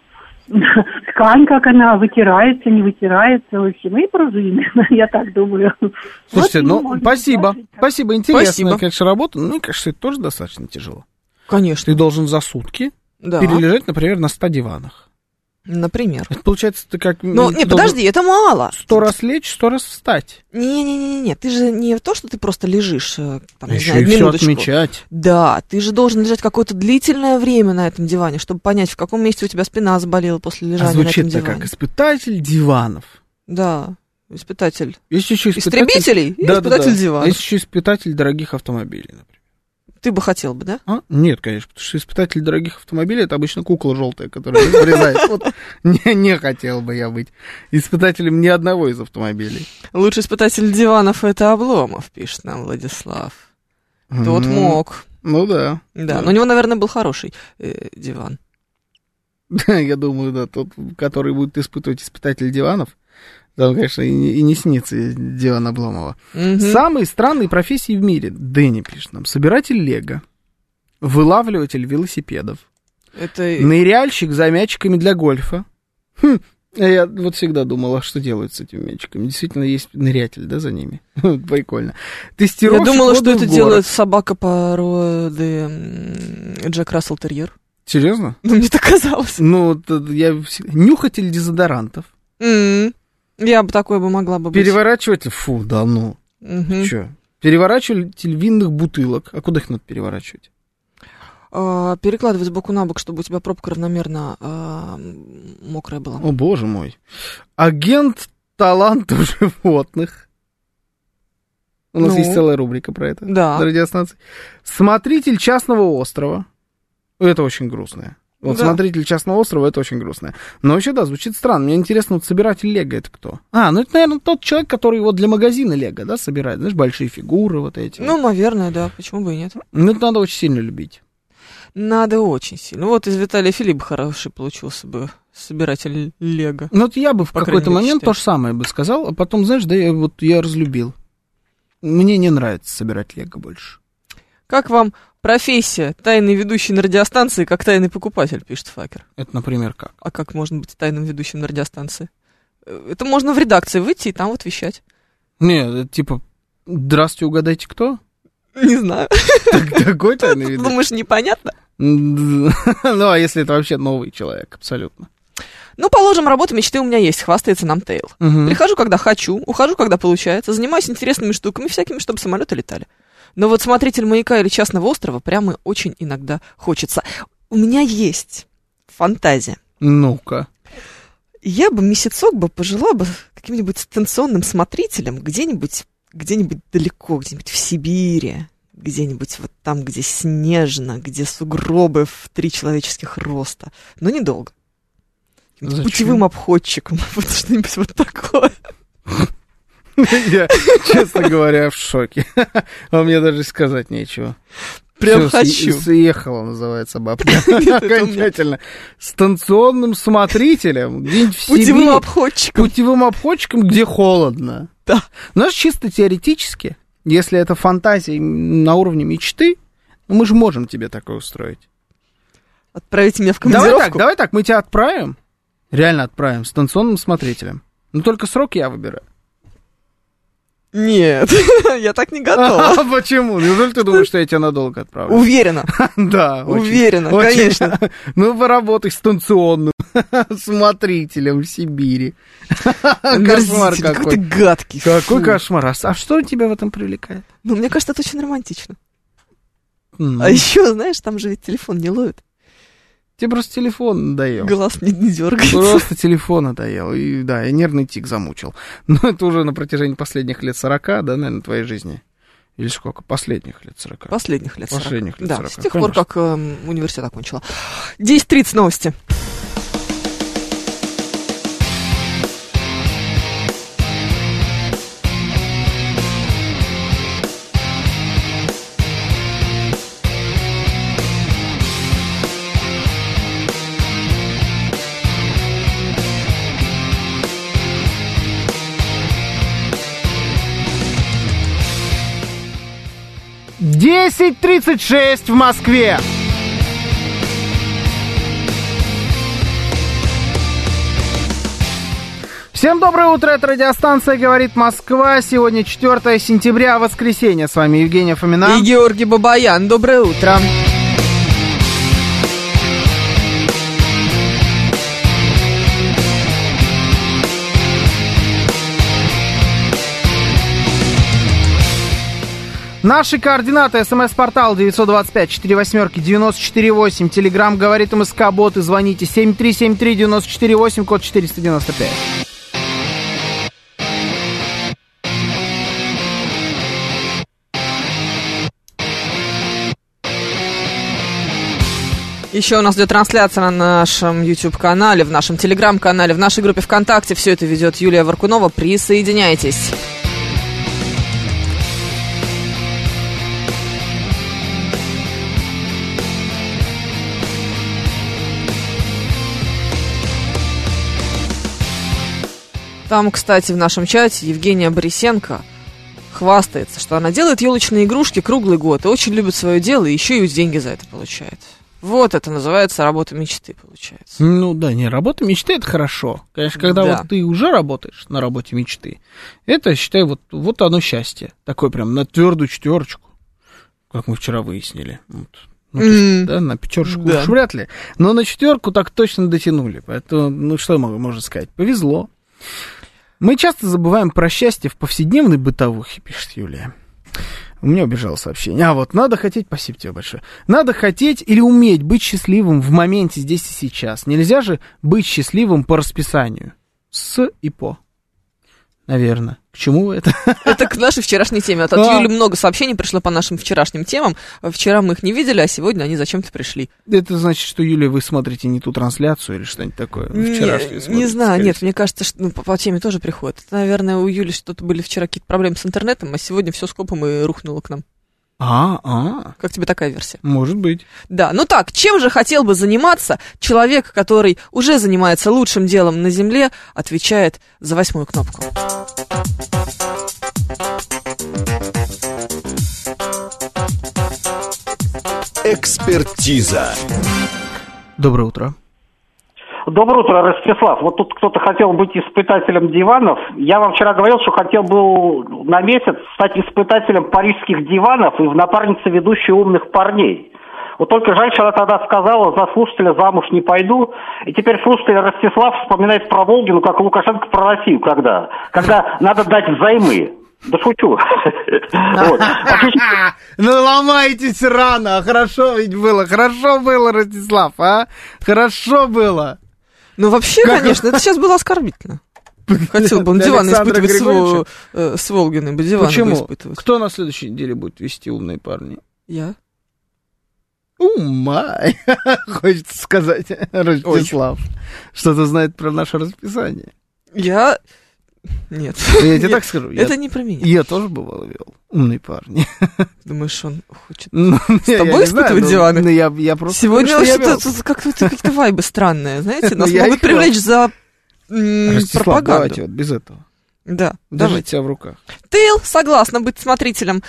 ткань, как она вытирается, не вытирается, в общем, и пружины, я так думаю. Слушайте, вот, ну, спасибо, спасибо, интересная, конечно, работа, ну, конечно, это тоже достаточно тяжело. Конечно. Ты должен за сутки да. перележать, например, на ста диванах. Например. Это получается, ты как... Ну, не, подожди, это мало. Сто раз лечь, сто раз встать. Не-не-не, ты же не то, что ты просто лежишь, там, а не еще знаю, и минуточку. Все отмечать. Да, ты же должен лежать какое-то длительное время на этом диване, чтобы понять, в каком месте у тебя спина заболела после лежания а на этом диване. как испытатель диванов. Да, испытатель. Есть еще испытатель... Истребителей и да, испытатель да, да. диванов. А есть еще испытатель дорогих автомобилей, например. Ты бы хотел бы, да? А? Нет, конечно, потому что испытатель дорогих автомобилей — это обычно кукла желтая, которая вырезает. Вот не, не хотел бы я быть испытателем ни одного из автомобилей. Лучший испытатель диванов — это Обломов, пишет нам Владислав. Тот mm, мог. Ну да. Да, да. но у него, наверное, был хороший э, диван. Я думаю, да, тот, который будет испытывать испытатель диванов, там, конечно, и не, и не снится диван Обломова. Угу. Самые странные профессии в мире. Дэнни пишет нам. Собиратель лего, вылавливатель велосипедов, это... ныряльщик за мячиками для гольфа. Хм, я вот всегда думала, что делают с этими мячиками. Действительно, есть нырятель, да, за ними. Прикольно. Тестировщик. Я думала, что это делает собака породы Джек Рассел Терьер. Серьезно? Ну, мне так казалось. Ну, я... Нюхатель дезодорантов. Mm. Я бы такое бы могла бы быть. Переворачиватель, фу, да ну. Угу. Чё? Переворачиватель винных бутылок. А куда их надо переворачивать? А, перекладывать сбоку на бок, чтобы у тебя пробка равномерно а, мокрая была. О, боже мой. Агент талантов животных. У нас ну, есть целая рубрика про это. Да. На радиостанции. Смотритель частного острова. Это очень грустное. Вот да. Смотритель частного острова, это очень грустно. Но вообще, да, звучит странно. Мне интересно, вот собиратель лего это кто? А, ну это, наверное, тот человек, который вот для магазина лего, да, собирает. Знаешь, большие фигуры вот эти. Ну, наверное, да. Почему бы и нет? Ну, это надо очень сильно любить. Надо очень сильно. Ну, вот из Виталия Филиппа хороший получился бы собиратель лего. Ну, вот я бы в По какой-то момент то же самое бы сказал, а потом, знаешь, да, я вот я разлюбил. Мне не нравится собирать лего больше. Как вам профессия тайный ведущий на радиостанции, как тайный покупатель, пишет Факер? Это, например, как? А как можно быть тайным ведущим на радиостанции? Это можно в редакции выйти и там вот вещать. Нет, это типа, здравствуйте, угадайте, кто? Не знаю. Какой тайный ведущий? Думаешь, непонятно? Ну, а если это вообще новый человек, абсолютно. Ну, положим, работа мечты у меня есть, хвастается нам Тейл. Угу. Прихожу, когда хочу, ухожу, когда получается, занимаюсь интересными штуками всякими, чтобы самолеты летали. Но вот смотритель маяка или частного острова прямо очень иногда хочется. У меня есть фантазия. Ну-ка. Я бы месяцок бы пожила бы каким-нибудь станционным смотрителем где-нибудь, где-нибудь далеко, где-нибудь в Сибири, где-нибудь вот там, где снежно, где сугробы в три человеческих роста. Но недолго. Путевым обходчиком, вот что-нибудь вот такое. Я, честно говоря, в шоке. А мне даже сказать нечего. Прям Всё, хочу. С- съехала, называется бабка. Окончательно. Станционным смотрителем. Где-нибудь в Сибири. Путевым обходчиком. Путевым обходчиком, где холодно. Да. Знаешь, чисто теоретически, если это фантазия на уровне мечты, мы же можем тебе такое устроить. Отправить меня в Давай командировку. так, давай так, мы тебя отправим. Реально отправим станционным смотрителем. Но только срок я выбираю. Нет, я так не готова. А почему? Неужели ты думаешь, что я тебя надолго отправлю? Уверена. Да, очень- Уверена, очень. конечно. Ну, поработай станционным смотрителем в Сибири. Кошмар Омерзительно, какой. какой ты гадкий. Какой Фу. кошмар. А с- А что тебя в этом привлекает? Ну, мне кажется, это очень романтично. М. А еще, знаешь, там же ведь телефон не ловит. Тебе просто телефон надоел. Глаз не, не дергается. Просто телефон надоел. И да, и нервный тик замучил. Но это уже на протяжении последних лет сорока, да, наверное, твоей жизни. Или сколько? Последних лет сорока. Последних лет сорока. Последних лет Да, сорока, с тех пор, конечно. как эм, университет окончила. десять тридцать новости. десять тридцать шесть в Москве. Всем доброе утро, это радиостанция «Говорит Москва». Сегодня четвёртое сентября, воскресенье. С вами Евгения Фомина. И Георгий Бабаян. Доброе утро. Наши координаты. СМС-портал девять два пять четыре восемь девяносто четыре восемь. Телеграмм «Говорит МСК», боты. Звоните семь три семь три девяносто четыре восемь, код четыреста девяносто пять. Еще у нас идет трансляция на нашем YouTube-канале, в нашем Telegram-канале, в нашей группе ВКонтакте. Все это ведет Юлия Варкунова. Присоединяйтесь. Там, кстати, в нашем чате Евгения Борисенко хвастается, что она делает елочные игрушки круглый год и очень любит свое дело, и еще и деньги за это получает. Вот это называется работа мечты, получается. Ну да, не, работа мечты — это хорошо. Конечно, когда Да. вот ты уже работаешь на работе мечты, это, считай, вот, вот оно счастье. Такое прям на твердую четверочку, как мы вчера выяснили. Вот. Ну, то есть, М. да, на пятерочку Да. уж вряд ли. Но на четверку так точно дотянули. Поэтому, ну что могу- можно сказать? Повезло. Мы часто забываем про счастье в повседневной бытовухе, пишет Юлия. У меня убежало сообщение. А вот, надо хотеть, спасибо тебе большое. Надо хотеть или уметь быть счастливым в моменте здесь и сейчас. Нельзя же быть счастливым по расписанию. С и по. Наверное. К чему это? Это к нашей вчерашней теме. От, от А. Юли много сообщений пришло по нашим вчерашним темам. Вчера мы их не видели, а сегодня они зачем-то пришли. Это значит, что, Юлия, вы смотрите не ту трансляцию или что-нибудь такое? Не, Вчерашнюю не смотрите, знаю, скорее нет, всего. мне кажется, что ну, по, по теме тоже приходит. Это, наверное, у Юли что-то были вчера какие-то проблемы с интернетом, а сегодня все скопом и рухнуло к нам. А, а, Как тебе такая версия? может быть. Да, ну так, чем же хотел бы заниматься человек, который уже занимается лучшим делом на Земле, отвечает за восьмую кнопку. Экспертиза. Доброе утро. Доброе утро, Ростислав. Вот тут кто-то хотел быть испытателем диванов. Я вам вчера говорил, что хотел был на месяц стать испытателем парижских диванов и в напарнице ведущей умных парней. Вот только жаль, что она тогда сказала, за слушателя замуж не пойду. И теперь слушатель Ростислав вспоминает про Волгину, как Лукашенко про Россию когда. Когда надо дать взаймы. Да шучу. Вот. Отлично. Ну, ломайтесь рано. Хорошо ведь было. Хорошо было, Ростислав, а? Хорошо было. Ну, вообще, Как- конечно, это сейчас было оскорбительно. Хотел бы он Для диван Александра испытывать с, Вол- Григорьевича? э, с Волгиной, бы диван бы Почему? испытывать. Кто на следующей неделе будет вести умные парни? Я? Умай, хочется сказать, Ростислав. Что-то знает про наше расписание. Я... Нет. Я тебе так скажу. Это не про меня. Я тоже бывало вел. Умные парни. Думаешь, он хочет с тобой испытывать диваны? Сегодня как-то какие-то вайбы странные, знаете, нас могут привлечь за пропаганду. Давайте вот без этого. Да. Держите себя в руках. Тейл согласна быть смотрителем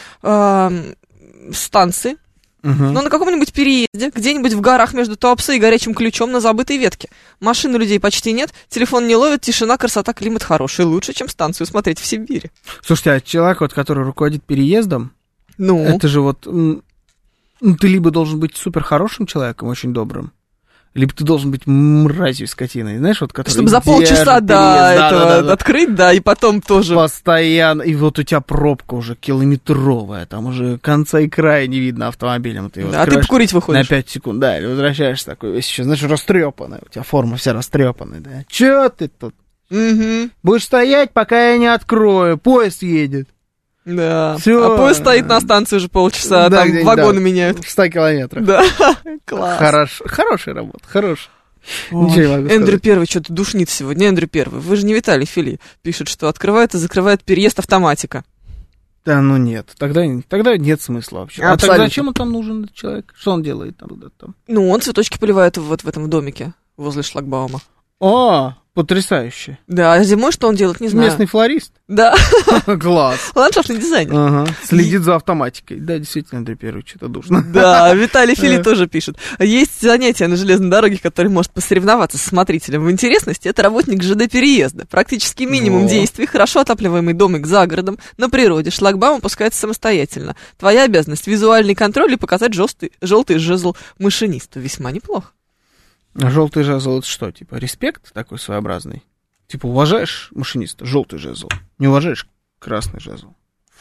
станции, но на каком-нибудь переезде, где-нибудь в горах между Туапсе и Горячим Ключом на забытой ветке. Машин у людей почти нет, телефон не ловит, тишина, красота, климат хороший. Лучше, чем станцию смотреть в Сибири. Слушайте, а человек, вот, который руководит переездом, ну? Это же вот... Ну, ты либо должен быть супер хорошим человеком, очень добрым, либо ты должен быть мразью, скотиной, знаешь, вот, который... Чтобы за полчаса до да, этого да, да, да. открыть, да, и потом тоже... Постоянно, и вот у тебя пробка уже километровая, там уже конца и края не видно автомобилем. Ты да, а ты покурить выходишь. На пять секунд, да, или возвращаешься такой весь еще, знаешь, растрепанная, у тебя форма вся растрепанная, да. Чё ты тут? Угу. Будешь стоять, пока я не открою, поезд едет. Да, Всё. А поезд стоит на станции уже полчаса, да, там вагоны да. меняют. В ста километрах. Да, класс. Хорош, хорошая работа, хорошая. Эндрю Первый что-то душнит сегодня. Эндрю Первый, вы же не Виталий Фили, пишет, что открывает и закрывает переезд автоматика. Да, ну нет, тогда, тогда нет смысла вообще. Абсолютно. А тогда зачем он там нужен, этот человек? Что он делает там? там? Ну, он цветочки поливает вот в этом домике возле шлагбаума. О, потрясающе. Да, а зимой что он делает, не знаю. Местный флорист? Да. Класс. Ландшафтный дизайнер. Ага. Следит за автоматикой. Да, действительно, Андрей Первый, что-то душно. Да, Виталий Фили тоже пишет. Есть занятие на железной дороге, который может посоревноваться с смотрителем в интересности. Это работник ЖД переезда. Практически минимум действий, хорошо отапливаемый домик за городом, на природе. Шлагбаум опускается самостоятельно. Твоя обязанность — визуальный контроль и показать желтый, желтый жезл машинисту. Весьма неплохо. А желтый жезл это что? Типа респект такой своеобразный? Типа уважаешь машиниста? Желтый жезл. Не уважаешь красный жезл?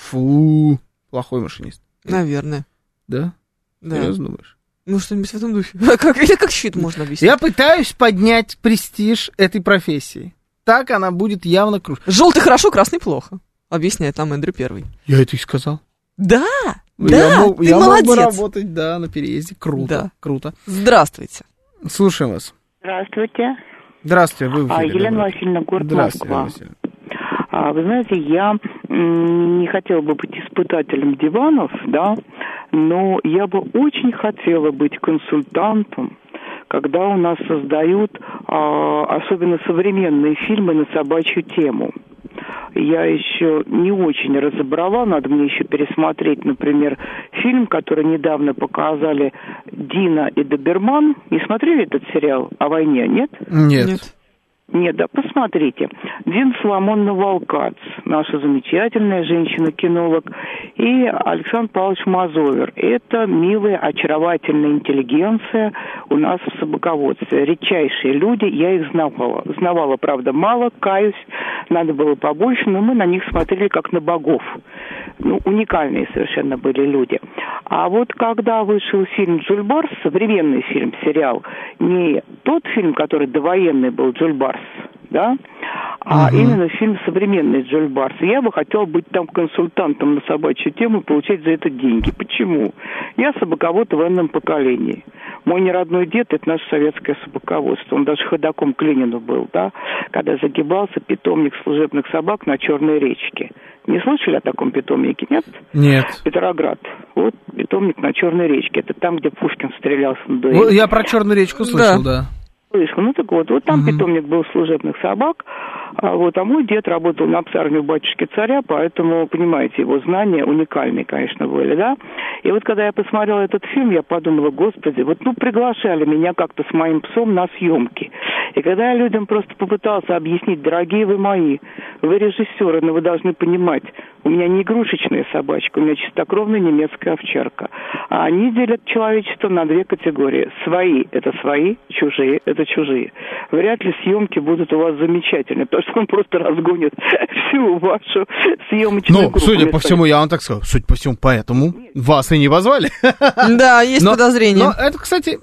Фу, плохой машинист. Наверное. Да? Да. Серьезно думаешь? Ну, что-нибудь в этом духе. Как, или как щит можно объяснить? Я пытаюсь поднять престиж этой профессии. Так она будет явно круче. Желтый хорошо, красный плохо, объясняет нам Эндрю Первый. Я это и сказал. Да, я да, мог, ты я молодец. мог бы работать, да, на переезде. Круто, да. Круто. Здравствуйте. Слушаем вас. Здравствуйте. Здравствуйте, вы в эфире. А, Елена Васильевна, город Здравствуйте, Москва. А, вы знаете, я м, не хотела бы быть испытателем диванов, да, но я бы очень хотела быть консультантом, когда у нас создают а, особенно современные фильмы на собачью тему. Я еще не очень разобрала, надо мне еще пересмотреть, например, фильм, который недавно показали, «Дина и Доберман». Не смотрели этот сериал о войне, нет? Нет. Нет. Нет, да, посмотрите. Дин Соломон Навалкац, наша замечательная женщина-кинолог, и Александр Павлович Мазовер. Это милая, очаровательная интеллигенция у нас в собаководстве. Редчайшие люди, я их знавала. Знавала, правда, мало, каюсь, надо было побольше, но мы на них смотрели как на богов. Ну, уникальные совершенно были люди. А вот когда вышел фильм «Джуль Барс», современный фильм, сериал, не тот фильм, который довоенный был, «Джуль Барс», да, а uh-huh. именно фильм современный «Джуль Барс». Я бы хотела быть там консультантом на собачью тему и получать за это деньги. Почему? Я собаковод в энном поколении. Мой неродной дед – это наше советское собаководство. Он даже ходоком к Ленину был, да, когда загибался питомник служебных собак на Черной речке. Не слышали о таком питомнике, нет? Нет. Петроград. Вот питомник на Черной речке. Это там, где Пушкин стрелялся на дуэли. Я про Черную речку слышал, да. да. Слышал. Ну так вот, вот там угу. питомник был служебных собак, а, вот, а мой дед работал на псарне у батюшки царя, поэтому, понимаете, его знания уникальные, конечно, были, да. И вот когда я посмотрела этот фильм, я подумала, господи, вот ну приглашали меня как-то с моим псом на съемки. И когда я людям просто попытался объяснить, дорогие вы мои, вы режиссеры, но вы должны понимать, у меня не игрушечная собачка, у меня чистокровная немецкая овчарка. А они делят человечество на две категории. Свои – это свои, чужие – это чужие. Вряд ли съемки будут у вас замечательные, потому что он просто разгонит всю вашу съемочную группу. Ну, судя по всему, я вам так скажу, судя по всему, поэтому вас и не позвали. Да, есть подозрение. Но это, кстати,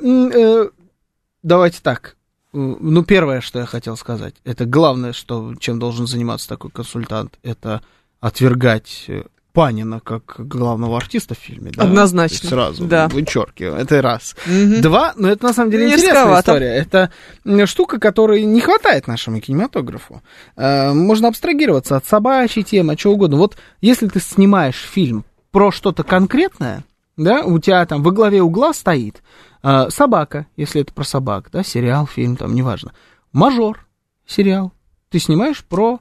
давайте так. Ну, первое, что я хотел сказать, это главное, что, чем должен заниматься такой консультант, это отвергать Панина как главного артиста в фильме. Да? Однозначно. Сразу да. вычеркиваю. Это раз. Угу. Два, но это на самом деле Не интересная рисковато. история. Это штука, которой не хватает нашему кинематографу. Можно абстрагироваться от собачьей темы, от чего угодно. Вот если ты снимаешь фильм про что-то конкретное, да, у тебя там во главе угла стоит собака, если это про собак, да, сериал, фильм, там, неважно. Мажор, сериал. Ты снимаешь про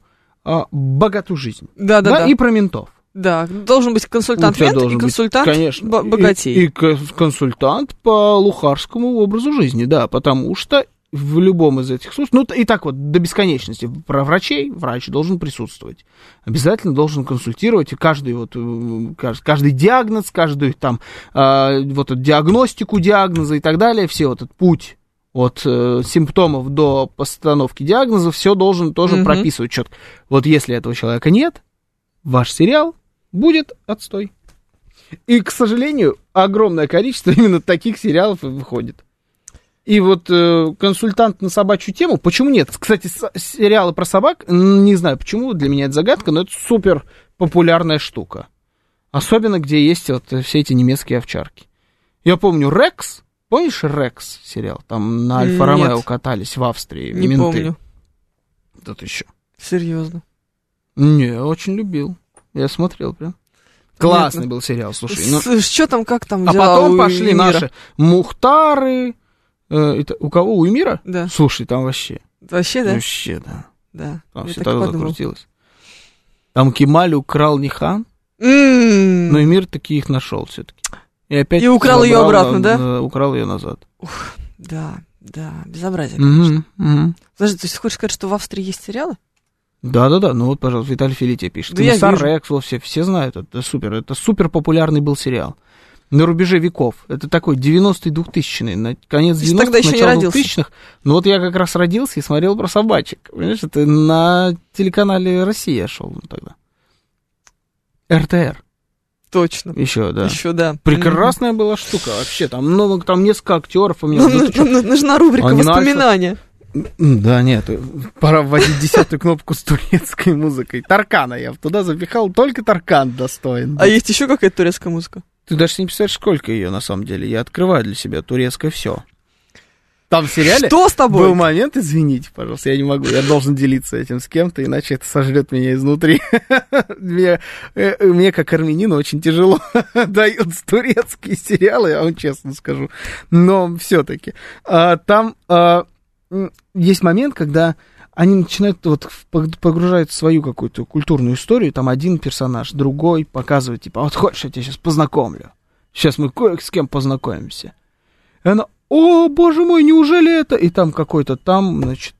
богатую жизнь. Да, да, да, да. И про ментов. Да, должен быть консультант мент и консультант быть, конечно, б- богатей. И, и консультант по лухарскому образу жизни, да, потому что в любом из этих случаев, ну и так вот до бесконечности, про врачей врач должен присутствовать, обязательно должен консультировать, и каждый вот, каждый диагноз, каждую там вот эту диагностику диагноза и так далее, все вот этот путь от э, симптомов до постановки диагноза, все должен тоже mm-hmm. прописывать четко. Вот если этого человека нет, ваш сериал будет отстой. И, к сожалению, огромное количество именно таких сериалов и выходит. И вот э, консультант на собачью тему, почему нет? Кстати, с- сериалы про собак, не знаю почему, для меня это загадка, но это супер популярная штука. Особенно, где есть вот все эти немецкие овчарки. Я помню Рекс, помнишь Рекс сериал? Там на Альфа-Ромео катались в Австрии не менты. Помню. Тут еще. Серьезно? Не, очень любил. Я смотрел прям. Классный Понятно. Был сериал, слушай. Ну... Что там, как там А дела потом у пошли Эмира? Наши Мухтары. Э, это, у кого? У Эмира? Да. Слушай, там вообще. Вообще, да? Вообще, да. Да. Там Я все так так подумал. закрутилось. Там Кемаль украл Нихан, М-м-м. но Эмир таки их нашел все-таки. И опять И украл ее забрал, обратно, да? да? Украл ее назад. Ух, да, да, безобразие, конечно. Угу, угу. Подожди, то есть ты хочешь сказать, что в Австрии есть сериалы? Да-да-да, ну вот, пожалуйста, Виталий Филития пишет. Да я Комиссар вижу. Рекс, вот все, все знают, это супер, это супер популярный был сериал. На рубеже веков. Это такой девяностые, двухтысячные, на конец Ты тогда девяностых, еще не начало родился. двухтысячных. Ну вот я как раз родился и смотрел про собачек. Понимаешь, это на телеканале «Россия» шел тогда. эр тэ эр. Точно. Еще, да. Еще, да. Прекрасная mm-hmm. была штука вообще. Там, ну, там несколько актеров у меня. Ну, ну, ну, нужна рубрика Они воспоминания. Да, нет, пора вводить десятую кнопку с турецкой музыкой. Таркана я туда запихал, только Таркан достоин. А есть еще какая-то турецкая музыка? Ты даже не представляешь, сколько ее на самом деле. Я открываю для себя турецкое все. Там в сериале Что с тобой? Был момент, извините, пожалуйста, я не могу, я должен делиться этим с кем-то, иначе это сожрет меня изнутри. Мне, мне как армянину, очень тяжело даются турецкие сериалы, я вам честно скажу. Но все-таки. А, там а, есть момент, когда они начинают вот погружать в свою какую-то культурную историю, там один персонаж, другой показывает, типа, вот хочешь, я тебя сейчас познакомлю. Сейчас мы кое с кем познакомимся. И она, о, боже мой, неужели это? И там какой-то там, значит,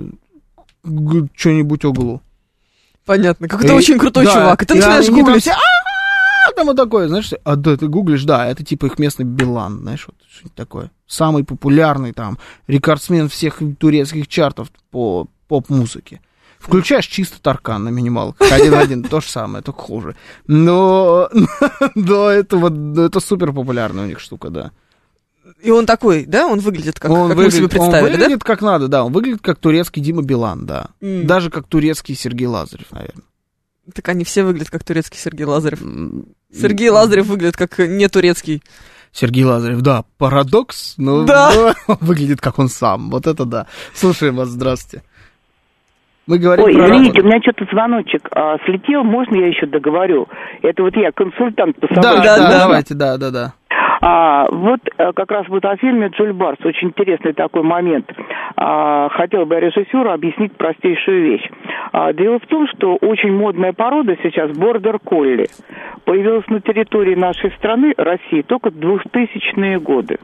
что-нибудь углу. Понятно, какой-то и, очень крутой да, чувак. И ты начинаешь они гуглить. Там, все, там вот такое, знаешь, а да, ты гуглишь, да, это типа их местный Билан, знаешь, вот что-нибудь такое. Самый популярный там рекордсмен всех турецких чартов по поп-музыке. Включаешь чисто Таркан на минималках, один в один, то же самое, только хуже. Но, но это вот, это супер популярная у них штука, да. И он такой, да? Он выглядит как, он как выглядит, мы себе представили, он выглядит да? как надо, да. Он выглядит как турецкий Дима Билан, да. Mm. Даже как турецкий Сергей Лазарев, наверное. Так они все выглядят как турецкий Сергей Лазарев. Mm. Сергей Лазарев выглядит как не турецкий. Сергей Лазарев, да, парадокс, но, да. но выглядит как он сам. Вот это да. Слушаем вас, здравствуйте. Мы говорим Ой, про извините, работу. у меня что-то звоночек а, слетел, можно я еще договорю? Это вот я, консультант по Да, собачьим. да, да, да, давайте, да, да, да. А, вот а, как раз вот о фильме «Джуль Барс». Очень интересный такой момент. А, хотела бы я режиссеру объяснить простейшую вещь. А, дело в том, что очень модная порода сейчас бордер-колли появилась на территории нашей страны, России, только в двухтысячные годы.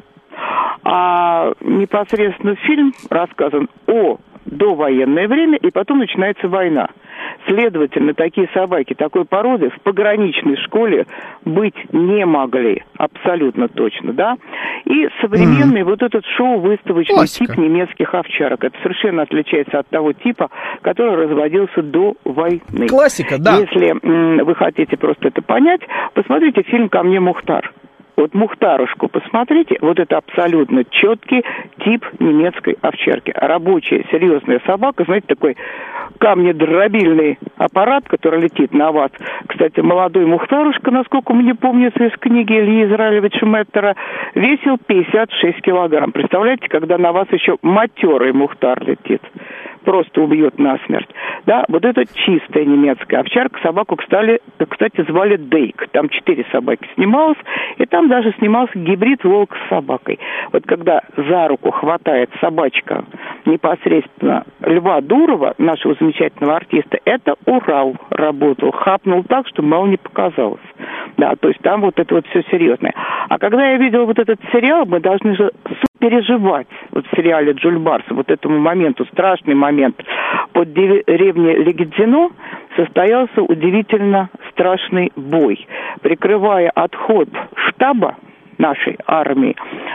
А непосредственно фильм рассказан о довоенное время, и потом начинается война. Следовательно, такие собаки такой породы в пограничной школе быть не могли, абсолютно точно, да? И современный mm. вот этот шоу-выставочный Классика. тип немецких овчарок, это совершенно отличается от того типа, который разводился до войны. Классика, да. Если м, вы хотите просто это понять, посмотрите фильм «Ко мне, Мухтар». Вот мухтарушку посмотрите, вот это абсолютно четкий тип немецкой овчарки. Рабочая, серьезная собака, знаете, такой камнедробильный аппарат, который летит на вас. Кстати, молодой мухтарушка, насколько мне помнится из книги Ильи Израилевича Меттера, весил пятьдесят шесть килограмм. Представляете, когда на вас еще матерый мухтар летит. Просто убьет насмерть. Да, вот это чистая немецкая овчарка. Собаку, кстати, кстати, звали Дейк. Там четыре собаки снималось, и там даже снимался гибрид волк с собакой. Вот когда за руку хватает собачка непосредственно Льва Дурова, нашего замечательного артиста, это Урал работал. Хапнул так, что мало не показалось. Да, то есть там вот это вот все серьезное. А когда я видел вот этот сериал, мы должны же переживать вот в сериале Джульбарс вот этому моменту, страшный момент. Под деревней Легедзино состоялся удивительно страшный бой. Прикрывая отход штаба нашей армии,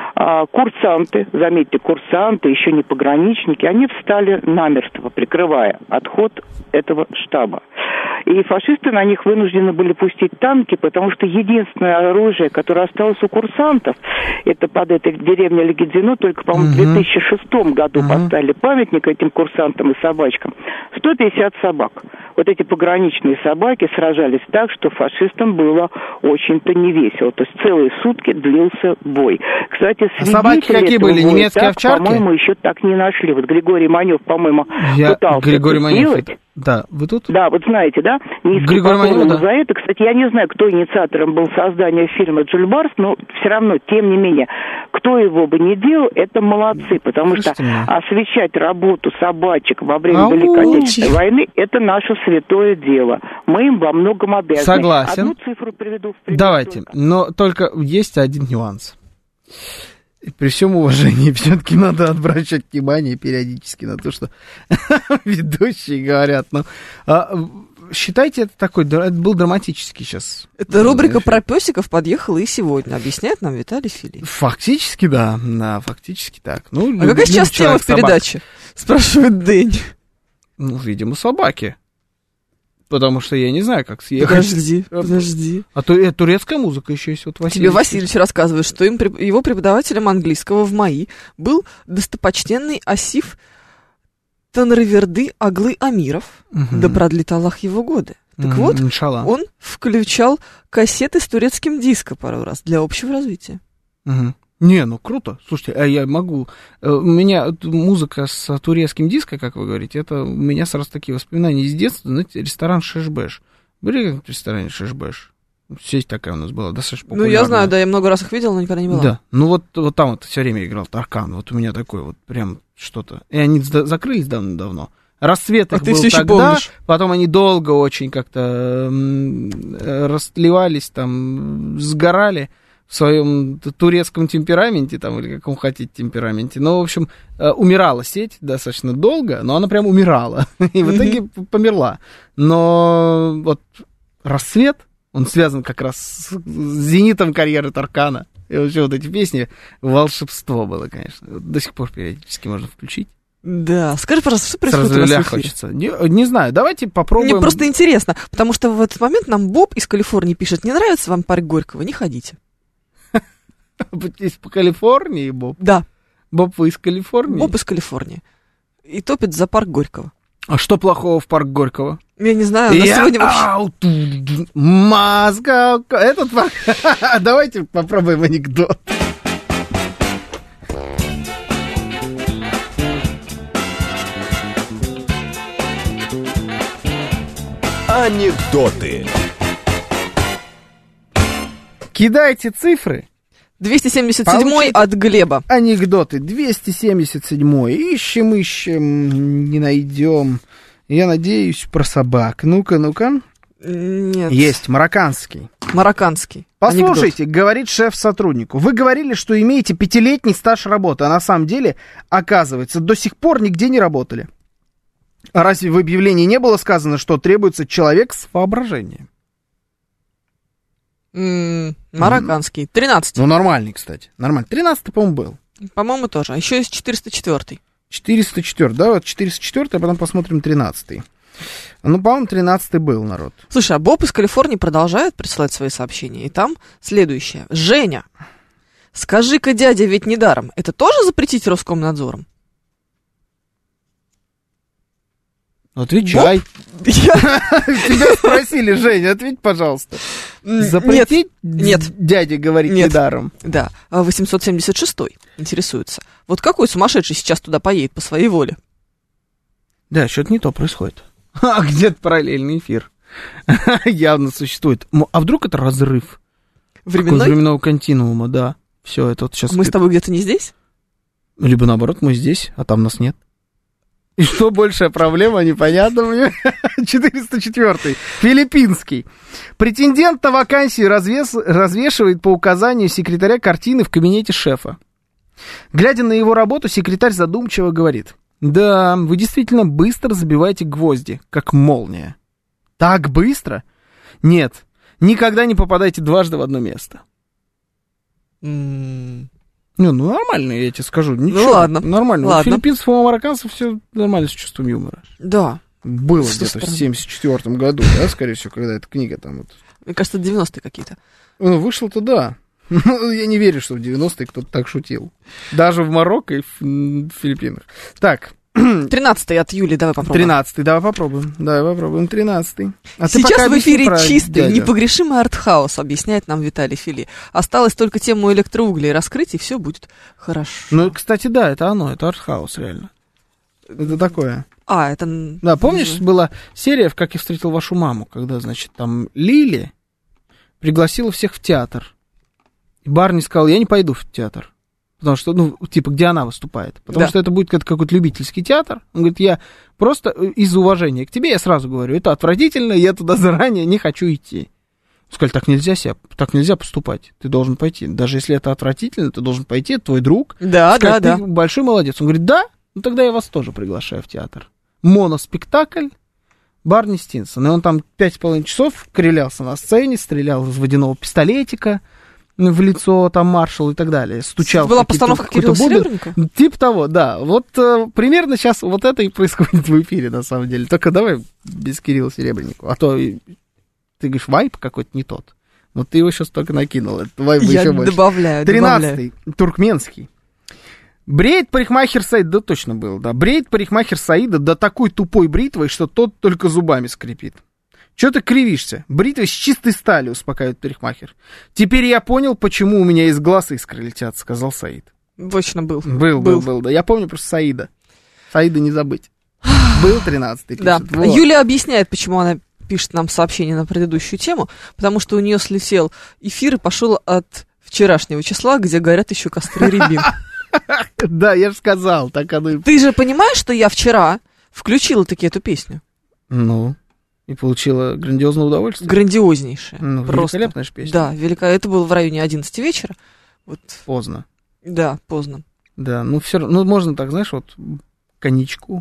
курсанты, заметьте, курсанты, еще не пограничники, они встали намертво, прикрывая отход этого штаба. И фашисты на них вынуждены были пустить танки, потому что единственное оружие, которое осталось у курсантов, это под этой деревней Легедзино, только, по-моему, в две тысячи шестом году uh-huh. поставили памятник этим курсантам и собачкам, сто пятьдесят собак. Вот эти пограничные собаки сражались так, что фашистам было очень-то невесело. То есть целые сутки длился бой. Кстати, а собаки какие были? Боя, немецкие так, овчарки? По-моему, еще так не нашли. Вот Григорий Манев, по-моему, Я... пытался Григорий это Манев, сделать. это... Да, вы тут? Да, вот знаете, да? Григорий Манев, да. За это, кстати, я не знаю, кто инициатором был создания фильма «Джульбарс», но все равно, тем не менее, кто его бы не делал, это молодцы, потому Слушайте что меня. освещать работу собачек во время Ау. Великой Отечественной войны – это наше святое дело. Мы им во многом обязаны. Согласен. Одну цифру приведу в пример. Давайте, только. Но только есть один нюанс. При всем уважении, все-таки надо обращать внимание периодически на то, что ведущие говорят. Ну, а, считайте, это такой, это был драматический сейчас. Это рубрика про песиков подъехала и сегодня, объясняет нам Виталий Филипп. Фактически, да, да, фактически так. Ну, а люб, какая сейчас тема в передаче? Спрашивает Дэнни. Ну, видимо, собаки. Потому что я не знаю, как съехать. Подожди, подожди. А то это турецкая музыка еще есть. Вот Тебе Васильевич рассказывает, что им, его преподавателем английского в МАИ был достопочтенный Асиф Танраверды Аглы Амиров. Угу. Да продлит Аллах его годы. Так угу, вот, иншалла. Он включал кассеты с турецким диско пару раз для общего развития. Угу. Не, ну круто. Слушайте, а я могу... У меня музыка с турецким диско, как вы говорите, это у меня сразу такие воспоминания из детства. Знаете, ресторан Шешбеш. Были как-нибудь в ресторане Шешбеш? Сеть такая у нас была, достаточно популярная. Ну, я знаю, да, я много раз их видел, но никогда не была. Да, ну вот, вот там вот все время играл Таркан. Вот у меня такое вот прям что-то. И они закрылись давно-давно. Рассвет их а был ты тогда, помнишь. Потом они долго очень как-то растлевались, там, сгорали в своем турецком темпераменте, там, или каком хотите темпераменте. Ну, в общем, умирала сеть достаточно долго, но она прям умирала. И в итоге померла. Но вот рассвет, он связан как раз с зенитом карьеры Таркана. И вообще вот эти песни, волшебство было, конечно. До сих пор периодически можно включить. Да, скажи, пожалуйста, что происходит у нас в эфире? Хочется. Не, не знаю, давайте попробуем. Мне просто интересно, потому что в этот момент нам Боб из Калифорнии пишет: не нравится вам парк Горького, не ходите. Из Калифорнии, Боб? Да. Боб, вы из Калифорнии? Боб из Калифорнии. И топит за парк Горького. А что плохого в парк Горького? Я не знаю, но Я... сегодня вообще... Мозга... Этот парк... Давайте попробуем анекдот. Анекдоты. Кидайте цифры. двести семьдесят седьмой от Глеба. Анекдоты. двести семьдесят седьмой. Ищем, ищем, не найдем. Я надеюсь, про собак. Ну-ка, ну-ка. Нет. Есть, марокканский. Марокканский. Послушайте, анекдот. Говорит шеф сотруднику. Вы говорили, что имеете пятилетний стаж работы, а на самом деле, оказывается, до сих пор нигде не работали. А разве в объявлении не было сказано, что требуется человек с воображением? Mm, марокканский. тринадцать. Ну, нормальный, кстати. Нормальный. тринадцатый, по-моему, был. По-моему, тоже. А еще есть четыреста четвёртый. четыреста четвёртый, да? Вот четыреста четвёртый, а потом посмотрим тринадцатый. Ну, по-моему, тринадцатый был, народ. Слушай, а Боб из Калифорнии продолжает присылать свои сообщения. И там следующее. Женя, скажи-ка, дядя, ведь недаром. Это тоже запретить Роскомнадзором? Отвечай. Тебя спросили, Женя, ответь, пожалуйста. Запретить нет. дяде говорить нет. недаром? Да, восемьсот семьдесят шестой интересуется. Вот какой сумасшедший сейчас туда поедет по своей воле? Да, что-то не то происходит. А где-то параллельный эфир. Явно существует. А вдруг это разрыв? Временной? Временного континуума, да. Все, это вот сейчас... Мы с тобой где-то не здесь? Либо наоборот, мы здесь, а там нас нет. И что большая проблема, непонятно мне. четыреста четвёртый. Филиппинский. Претендент на вакансию развес... развешивает по указанию секретаря картины в кабинете шефа. Глядя на его работу, секретарь задумчиво говорит: да, вы действительно быстро забиваете гвозди, как молния. Так быстро? Нет, никогда не попадайте дважды в одно место. Mm. Ну, ну, нормально, я тебе скажу. Ничего, ну, ладно. Нормально. Ладно. У филиппинцев и у марокканцев все нормально с чувством юмора. Да. Было что где-то в семьдесят четвёртом году, да, скорее всего, когда эта книга там вот... Мне кажется, девяностые какие-то. Ну, вышло-то да. Я не верю, что в девяностые кто-то так шутил. Даже в Марокко и в Филиппинах. Так. тринадцатый от Юли, давай попробуем. тринадцатый, давай попробуем. Давай попробуем тринадцатый. А сейчас в эфире чистый, дядю. непогрешимый артхаус, объясняет нам Виталий Фили. Осталось только тему электроуглей раскрыть, и все будет хорошо. Ну, кстати, да, это оно, это артхаус, реально. Это такое. А, это... Да, помнишь, была серия в «Как я встретил вашу маму», когда, значит, там Лили пригласила всех в театр. И Барни сказал: я не пойду в театр. Потому что, ну, типа, где она выступает. Потому да. что это будет какой-то любительский театр. Он говорит: я просто из уважения к тебе, я сразу говорю, это отвратительно, я туда заранее не хочу идти. Сказали: так нельзя себя, так нельзя поступать. Ты должен пойти. Даже если это отвратительно, ты должен пойти, это твой друг. Да, сказать, да, ты да. большой молодец. Он говорит: да, ну тогда я вас тоже приглашаю в театр. Моноспектакль Барни Стинсон. И он там пять с половиной часов крилялся на сцене, стрелял из водяного пистолетика в лицо там маршалу и так далее. Стучал. Была постановка Кирилла Серебренникова? Типа того, да. Вот э, примерно сейчас вот это и происходит в эфире, на самом деле. Только давай без Кирилла Серебренникова. А то ты говоришь, вайп какой-то не тот. Вот ты его сейчас только накинул. Это вайп Я еще больше. добавляю, тринадцатый. Туркменский. Бреет парикмахер Саида, да точно был, да. Бреет парикмахер Саида да такой тупой бритвой, что тот только зубами скрипит. Чё ты кривишься? Бритвой с чистой стали, успокаивает парикмахер. Теперь я понял, почему у меня из глаз искры летят, сказал Саид. Точно был. Был, был, был, был, да. Я помню просто Саида. Саида не забыть. Был тринадцатый. Да. Вот. Юля объясняет, почему она пишет нам сообщение на предыдущую тему, потому что у нее слетел эфир и пошел от вчерашнего числа, где горят еще костры рябин. Да, я же сказал, так оно и... Ты же понимаешь, что я вчера включила таки эту песню? Ну, и получила грандиозное удовольствие. Грандиознейшее. Ну, просто. Великолепная же песня. Да, велика. Это было в районе одиннадцати вечера. Вот. Поздно. Да, поздно. Да, ну все равно, ну можно так, знаешь, вот коньячку,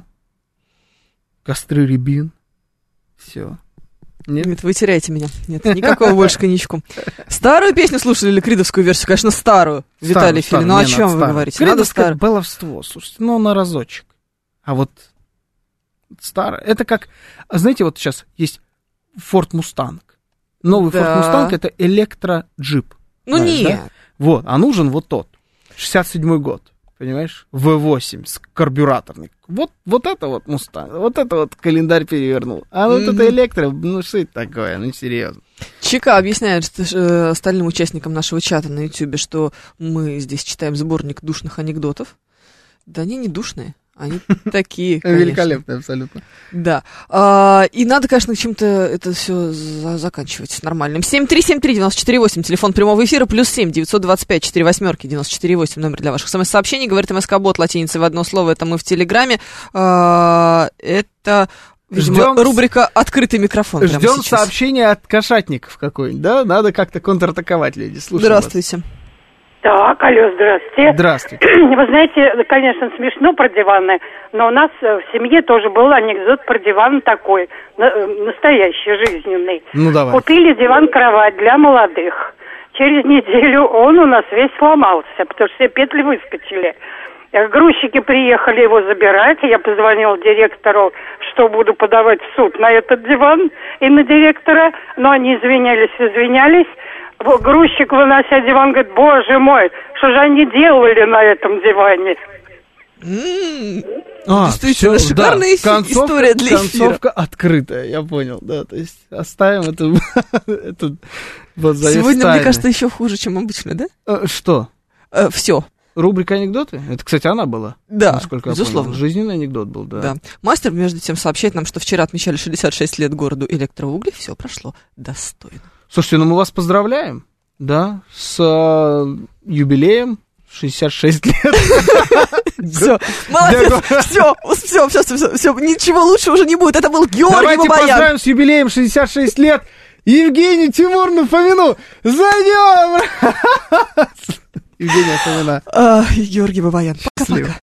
костры рябин, все. Нет? Нет, вы теряете меня. Нет, никакого больше коньячку. Старую песню слушали или кридовскую версию? Конечно, старую, Виталий Фили. Ну, о чем вы говорите? Кридовское надо баловство, слушайте, ну, на разочек. А вот старое, это как, знаете, вот сейчас есть Ford Mustang. Новый да. Ford Mustang — это электроджип. Ну, знаешь, нет. Да? Вот, а нужен вот тот, шестьдесят седьмой год. Понимаешь? вэ восемь с карбюраторный. Вот, вот это вот Мустанг, вот это вот календарь перевернул. А вот mm-hmm. это электро, ну что это такое, ну серьезно. Чика объясняет что, э, остальным участникам нашего чата на Ютьюбе, что мы здесь читаем сборник душных анекдотов. Да они не душные, они такие, конечно. Великолепные абсолютно. Да. А, и надо, конечно, чем-то это все за- заканчивать нормальным. семь три семь три девять четыре восемь, телефон прямого эфира, плюс семь девятьсот двадцать пять четыре восьмерки девяносто четыре восемь, номер для ваших смс-сообщений. Говорит МСК-бот латиницей в одно слово, это мы в Телеграме. А, это... Видимо, ждем, рубрика «Открытый микрофон». Ждем сообщения от кошатников какой-нибудь, да? Надо как-то контратаковать, люди. Слушаем Здравствуйте. Вас. Так, алло, здравствуйте. Здравствуйте. Вы знаете, конечно, смешно про диваны, но у нас в семье тоже был анекдот про диван такой, настоящий, жизненный. Ну, давай. Купили диван-кровать для молодых. Через неделю он у нас весь сломался, потому что все петли выскочили. Грузчики приехали его забирать, я позвонила директору, что буду подавать в суд на этот диван и на директора, но они извинялись, извинялись. Грузчик, вынося диван, говорит, боже мой, что же они делали на этом диване? А, действительно, всё, шикарная да, концовка, история для эфира. Концовка открытая, я понял, да, то есть оставим это, это вот Сегодня, тайны. Мне кажется, еще хуже, чем обычно, да? А, что? А, все. Рубрика анекдоты? Это, кстати, она была. Да, насколько безусловно. Я понял. Жизненный анекдот был, да. да. Мастер, между тем, сообщает нам, что вчера отмечали шестьдесят шесть лет городу электроугли, все прошло достойно. Слушайте, ну мы вас поздравляем, да, с э, юбилеем. шестьдесят шесть лет. Все, молодец, все, все, все, все, все, ничего лучше уже не будет. Это был Георгий Бабаян. Давайте поздравим с юбилеем шестьдесят шесть лет Евгению Тимуровну Фомину. За днем! Евгения Фомина. Георгий Бабаян. Пока-пока.